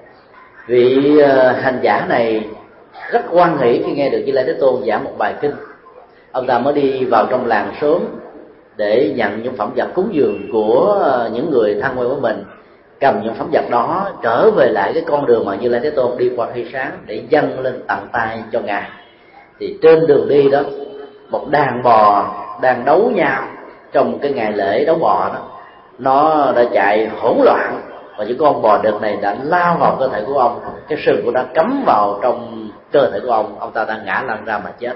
Vị hành giả này rất hoan hỷ khi nghe được Như Lai Thế Tôn giảng một bài kinh. Ông ta mới đi vào trong làng xóm để nhận những phẩm vật cúng dường của những người thân quen với mình, cầm những phẩm vật đó trở về lại cái con đường mà Như Lai Thế Tôn đi qua khi sáng để dâng lên tận tay cho ngài. Thì trên đường đi đó, một đàn bò đang đấu nhau trong cái ngày lễ đấu bò đó, nó đã chạy hỗn loạn và những con bò đực này đã lao vào cơ thể của ông, cái sừng của nó cắm vào trong cơ thể của ông ta đang ngã lăn ra mà chết.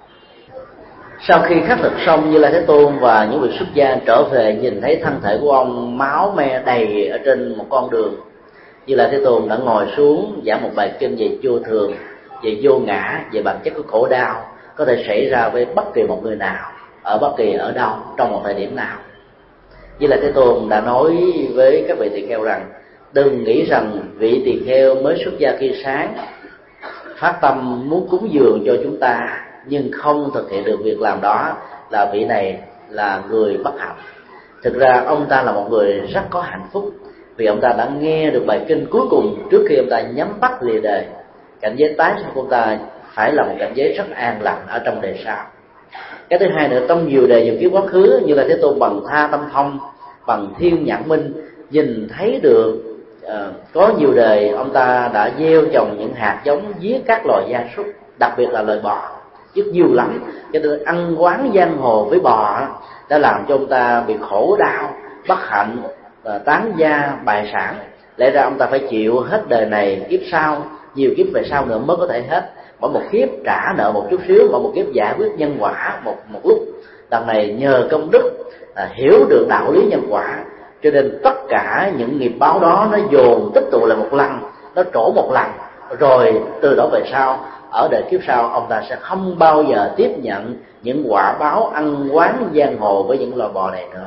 Sau khi khắc thực xong, Như Lai Thế Tôn và những vị xuất gia trở về nhìn thấy thân thể của ông máu me đầy ở trên một con đường. Như Lai Thế Tôn đã ngồi xuống giảng một bài kinh về vô thường, về vô ngã, về bản chất của khổ đau có thể xảy ra với bất kỳ một người nào, ở bất kỳ ở đâu, trong một thời điểm nào. Như Lai Thế Tôn đã nói với các vị tỳ kheo rằng đừng nghĩ rằng vị tỳ kheo mới xuất gia khi sáng phát tâm muốn cúng dường cho chúng ta nhưng không thực hiện được việc làm đó là vị này là người bất hạnh. Thực ra ông ta là một người rất có hạnh phúc, vì ông ta đã nghe được bài kinh cuối cùng trước khi ông ta nhắm mắt lìa đời. Cảnh giới tái sinh của ông ta phải là một cảnh giới rất an lành ở trong đời sau. Cái thứ hai nữa, trong nhiều đời nhiều kiếp quá khứ, Như Lai Thế Tôn bằng tha tâm thông, bằng thiên nhãn minh, nhìn thấy được có nhiều đời ông ta đã gieo trồng những hạt giống giết các loài gia súc, đặc biệt là loài bò, rất nhiều lắm. Cho nên ăn quán giang hồ với bò đã làm cho ông ta bị khổ đau, bất hạnh, tán gia bại sản. Lẽ ra ông ta phải chịu hết đời này, kiếp sau, nhiều kiếp về sau nữa mới có thể hết. Mỗi một kiếp trả nợ một chút xíu, mỗi một kiếp giải quyết nhân quả một lúc. Đằng này nhờ công đức hiểu được đạo lý nhân quả, cho nên tất cả những nghiệp báo đó nó dồn tích tụ lại một lần, nó trổ một lần, rồi từ đó về sau, ở đời kiếp sau ông ta sẽ không bao giờ tiếp nhận những quả báo ăn quán giang hồ với những loài bò này nữa.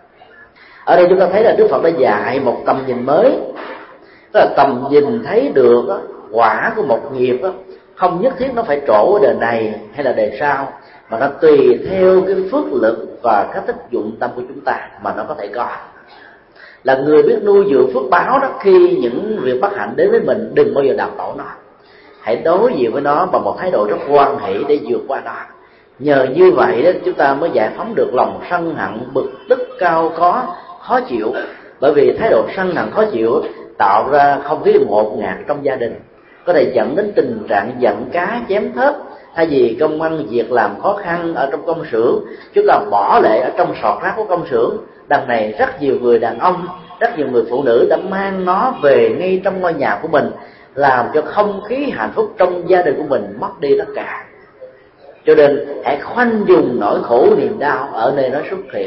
Ở đây chúng ta thấy là Đức Phật đã dạy một tầm nhìn mới, tức là tầm nhìn thấy được quả của một nghiệp không nhất thiết nó phải trổ ở đời này hay là đời sau, mà nó tùy theo cái phước lực và cách thức dụng tâm của chúng ta mà nó có thể có. Là người biết nuôi dưỡng phước báo đó, khi những việc bất hạnh đến với mình đừng bao giờ đào tổ nó, hãy đối diện với nó bằng một thái độ rất hoan hỷ để vượt qua nó. Nhờ như vậy đó, chúng ta mới giải phóng được lòng sân hận, bực tức cao có, khó chịu. Bởi vì thái độ sân hận khó chịu tạo ra không khí ngột ngạt trong gia đình, có thể dẫn đến tình trạng giận cá chém thớt. Thay vì công ăn việc làm khó khăn ở trong công xưởng, chúng ta bỏ lệ ở trong sọt rác của công xưởng. Đằng này rất nhiều người đàn ông, rất nhiều người phụ nữ đã mang nó về ngay trong ngôi nhà của mình, làm cho không khí hạnh phúc trong gia đình của mình mất đi tất cả. Cho nên hãy khoanh dùng nỗi khổ niềm đau ở nơi nó xuất hiện,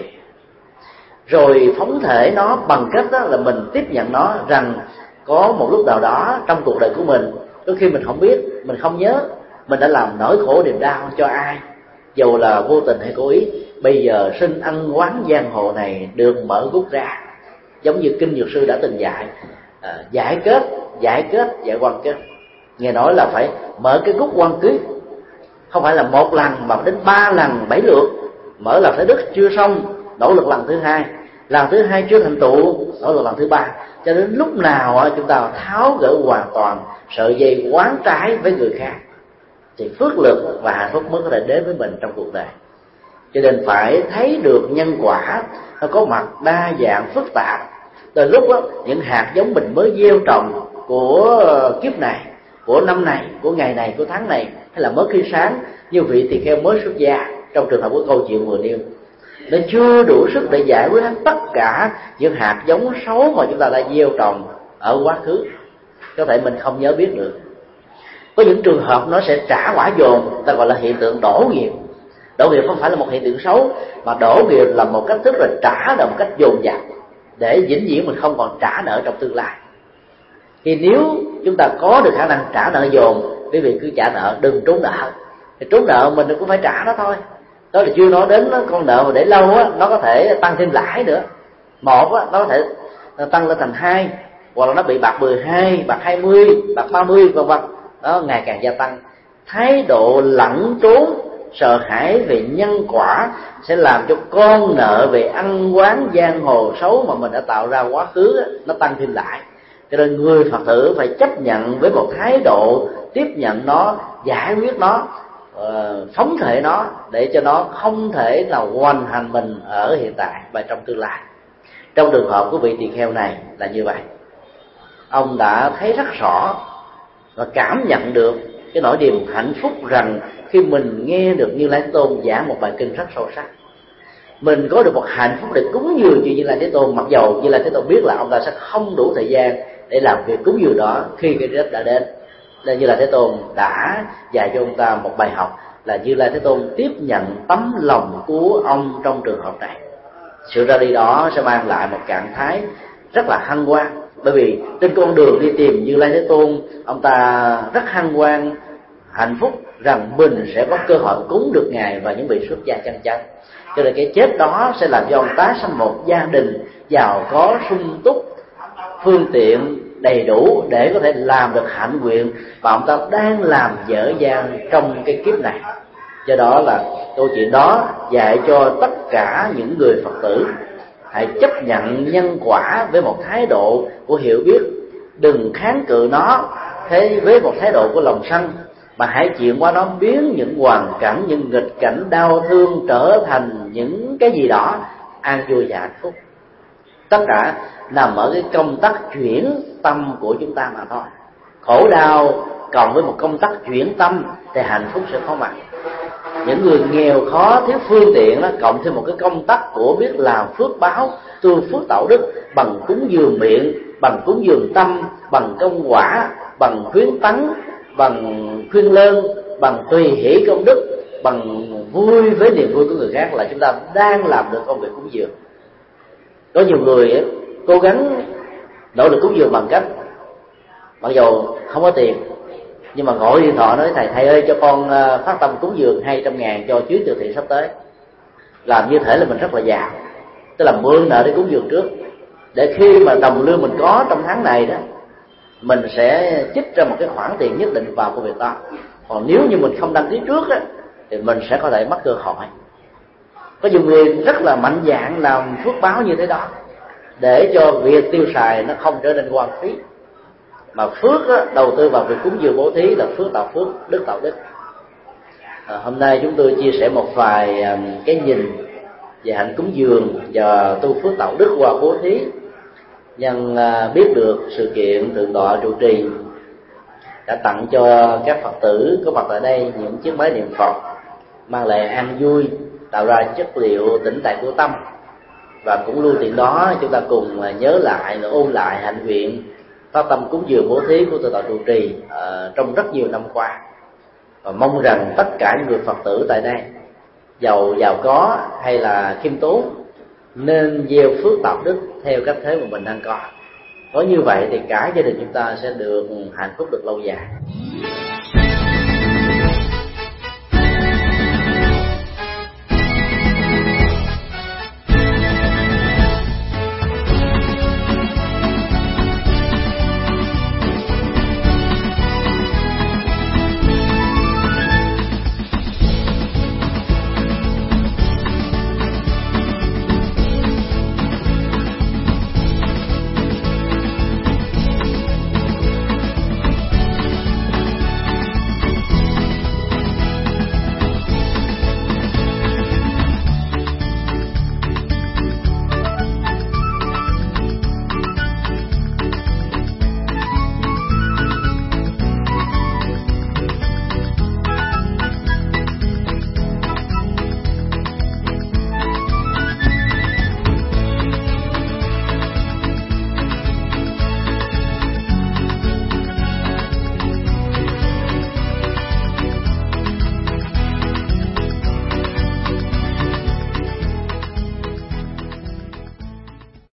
rồi phóng thể nó bằng cách đó là mình tiếp nhận nó, rằng có một lúc nào đó trong cuộc đời của mình, đôi khi mình không biết, mình không nhớ mình đã làm nỗi khổ niềm đau cho ai, dầu là vô tình hay cố ý. Bây giờ sinh ăn quán giang hồ này được mở rút ra, giống như kinh Dược Sư đã từng dạy, giải quan kết. Nghe nói là phải mở cái gút quan kết, không phải là một lần mà đến 3 lần 7 lượt. Mở lần thứ nhất chưa xong, nỗ lực lần thứ hai, lần thứ hai chưa thành tựu, nỗ lực lần thứ ba, cho đến lúc nào chúng ta tháo gỡ hoàn toàn sợi dây quán trái với người khác, thì phước lực và hạnh phúc mới có thể đến với mình trong cuộc đời. Cho nên phải thấy được nhân quả nó có mặt đa dạng phức tạp. Từ lúc những hạt giống mình mới gieo trồng của kiếp này, của năm này, của ngày này, của tháng này, hay là mới khi sáng, như vị tỳ kheo mới xuất gia trong trường hợp của câu chuyện vừa nêu, nó chưa đủ sức để giải quyết tất cả những hạt giống xấu mà chúng ta đã gieo trồng ở quá khứ. Có thể mình không nhớ biết được. Có những trường hợp nó sẽ trả quả dồn, ta gọi là hiện tượng đổ nghiệp. Đổ nghiệp không phải là một hiện tượng xấu, mà đổ nghiệp là một cách thức là trả nợ một cách dồn dập, để vĩnh viễn mình không còn trả nợ trong tương lai. Thì nếu chúng ta có được khả năng trả nợ dồn, quý vị cứ trả nợ, đừng trốn nợ. Thì trốn nợ mình cũng phải trả nó thôi. Đó là chưa nói đến con nợ mà để lâu nó có thể tăng thêm lãi nữa. Một nó có thể tăng lên thành 2, hoặc là nó bị bạc 12, bạc 20, bạc 30 vân vân. Đó ngày càng gia tăng. Thái độ lẩn trốn, sợ hãi về nhân quả sẽ làm cho con nợ về ăn quán giang hồ xấu mà mình đã tạo ra quá khứ nó tăng thêm lại. Cho nên người Phật tử phải chấp nhận với một thái độ tiếp nhận nó, giải quyết nó, phóng thể nó, để cho nó không thể nào hoành hành mình ở hiện tại và trong tương lai. Trong trường hợp của vị tỳ kheo này là như vậy. Ông đã thấy rất rõ và cảm nhận được cái nỗi niềm hạnh phúc rằng khi mình nghe được Như Lai Thế Tôn giảng một bài kinh rất sâu sắc, mình có được một hạnh phúc để cúng dường cho Như Lai Thế Tôn, mặc dầu Như Lai Thế Tôn biết là ông ta sẽ không đủ thời gian để làm việc cúng dường đó khi cái chết đã đến. Nên Như Lai Thế Tôn đã dạy cho ông ta một bài học là Như Lai Thế Tôn tiếp nhận tấm lòng của ông trong trường hợp này. Sự ra đi đó sẽ mang lại một trạng thái rất là hân hoan, bởi vì trên con đường đi tìm Như Lai Thế Tôn, ông ta rất hân hoan, hạnh phúc rằng mình sẽ có cơ hội cúng được Ngài và những vị xuất gia chân chánh. Cho nên cái chết đó sẽ làm cho ông tái sanh một gia đình giàu có sung túc, phương tiện đầy đủ để có thể làm được hạnh nguyện mà ông ta đang làm dở dang trong cái kiếp này. Do đó là câu chuyện đó dạy cho tất cả những người Phật tử hãy chấp nhận nhân quả với một thái độ của hiểu biết, đừng kháng cự nó thế với một thái độ của lòng sân, mà hãy chịu qua nó, biến những hoàn cảnh, những nghịch cảnh đau thương trở thành những cái gì đó an vui và hạnh phúc. Tất cả nằm ở cái công tác chuyển tâm của chúng ta mà thôi. Khổ đau cộng với một công tác chuyển tâm thì hạnh phúc sẽ có mặt. Những người nghèo khó thiếu phương tiện đó, cộng thêm một cái công tác của biết làm phước báo, tu phước tạo đức bằng cúng dường miệng, bằng cúng dường tâm, bằng công quả, bằng khuyến tấn, bằng khuyên lơn, bằng tùy hỷ công đức, bằng vui với niềm vui của người khác, là chúng ta đang làm được công việc cúng dường. Có nhiều người cố gắng nỗ lực cúng dường bằng cách mặc dù không có tiền, nhưng mà gọi điện thoại nói thầy ơi, cho con phát tâm cúng dường 200.000 cho chuyến từ thiện sắp tới. Làm như thể là mình rất là giàu, tức là mượn nợ để cúng dường trước, để khi mà đồng lương mình có trong tháng này đó, mình sẽ trích ra một cái khoản tiền nhất định vào công việc đó. Còn nếu như mình không đăng ký trước á, thì mình sẽ có thể mất cơ hội. Có nhiều người rất là mạnh dạn làm phước báo như thế đó, để cho việc tiêu xài nó không trở nên hoang phí. Mà phước á, đầu tư vào việc cúng dường bố thí là phước tạo phước, đức tạo đức. Hôm nay chúng tôi chia sẻ một vài cái nhìn về hạnh cúng dường và tu phước tạo đức qua bố thí, nhân biết được sự kiện Thượng tọa trụ trì đã tặng cho các Phật tử có mặt tại đây những chiếc máy niệm Phật mang lại an vui, tạo ra chất liệu tĩnh tại của tâm. Và cũng lưu tiện đó chúng ta cùng nhớ lại, ôn lại hạnh nguyện phát tâm cúng dường bố thí của Thượng tọa trụ trì trong rất nhiều năm qua, và mong rằng tất cả những người Phật tử tại đây, giàu giàu có hay là khiêm tốn, nên gieo phước tạo đức theo cách thế mà mình đang có. Có như vậy thì cả gia đình chúng ta sẽ được hạnh phúc, được lâu dài.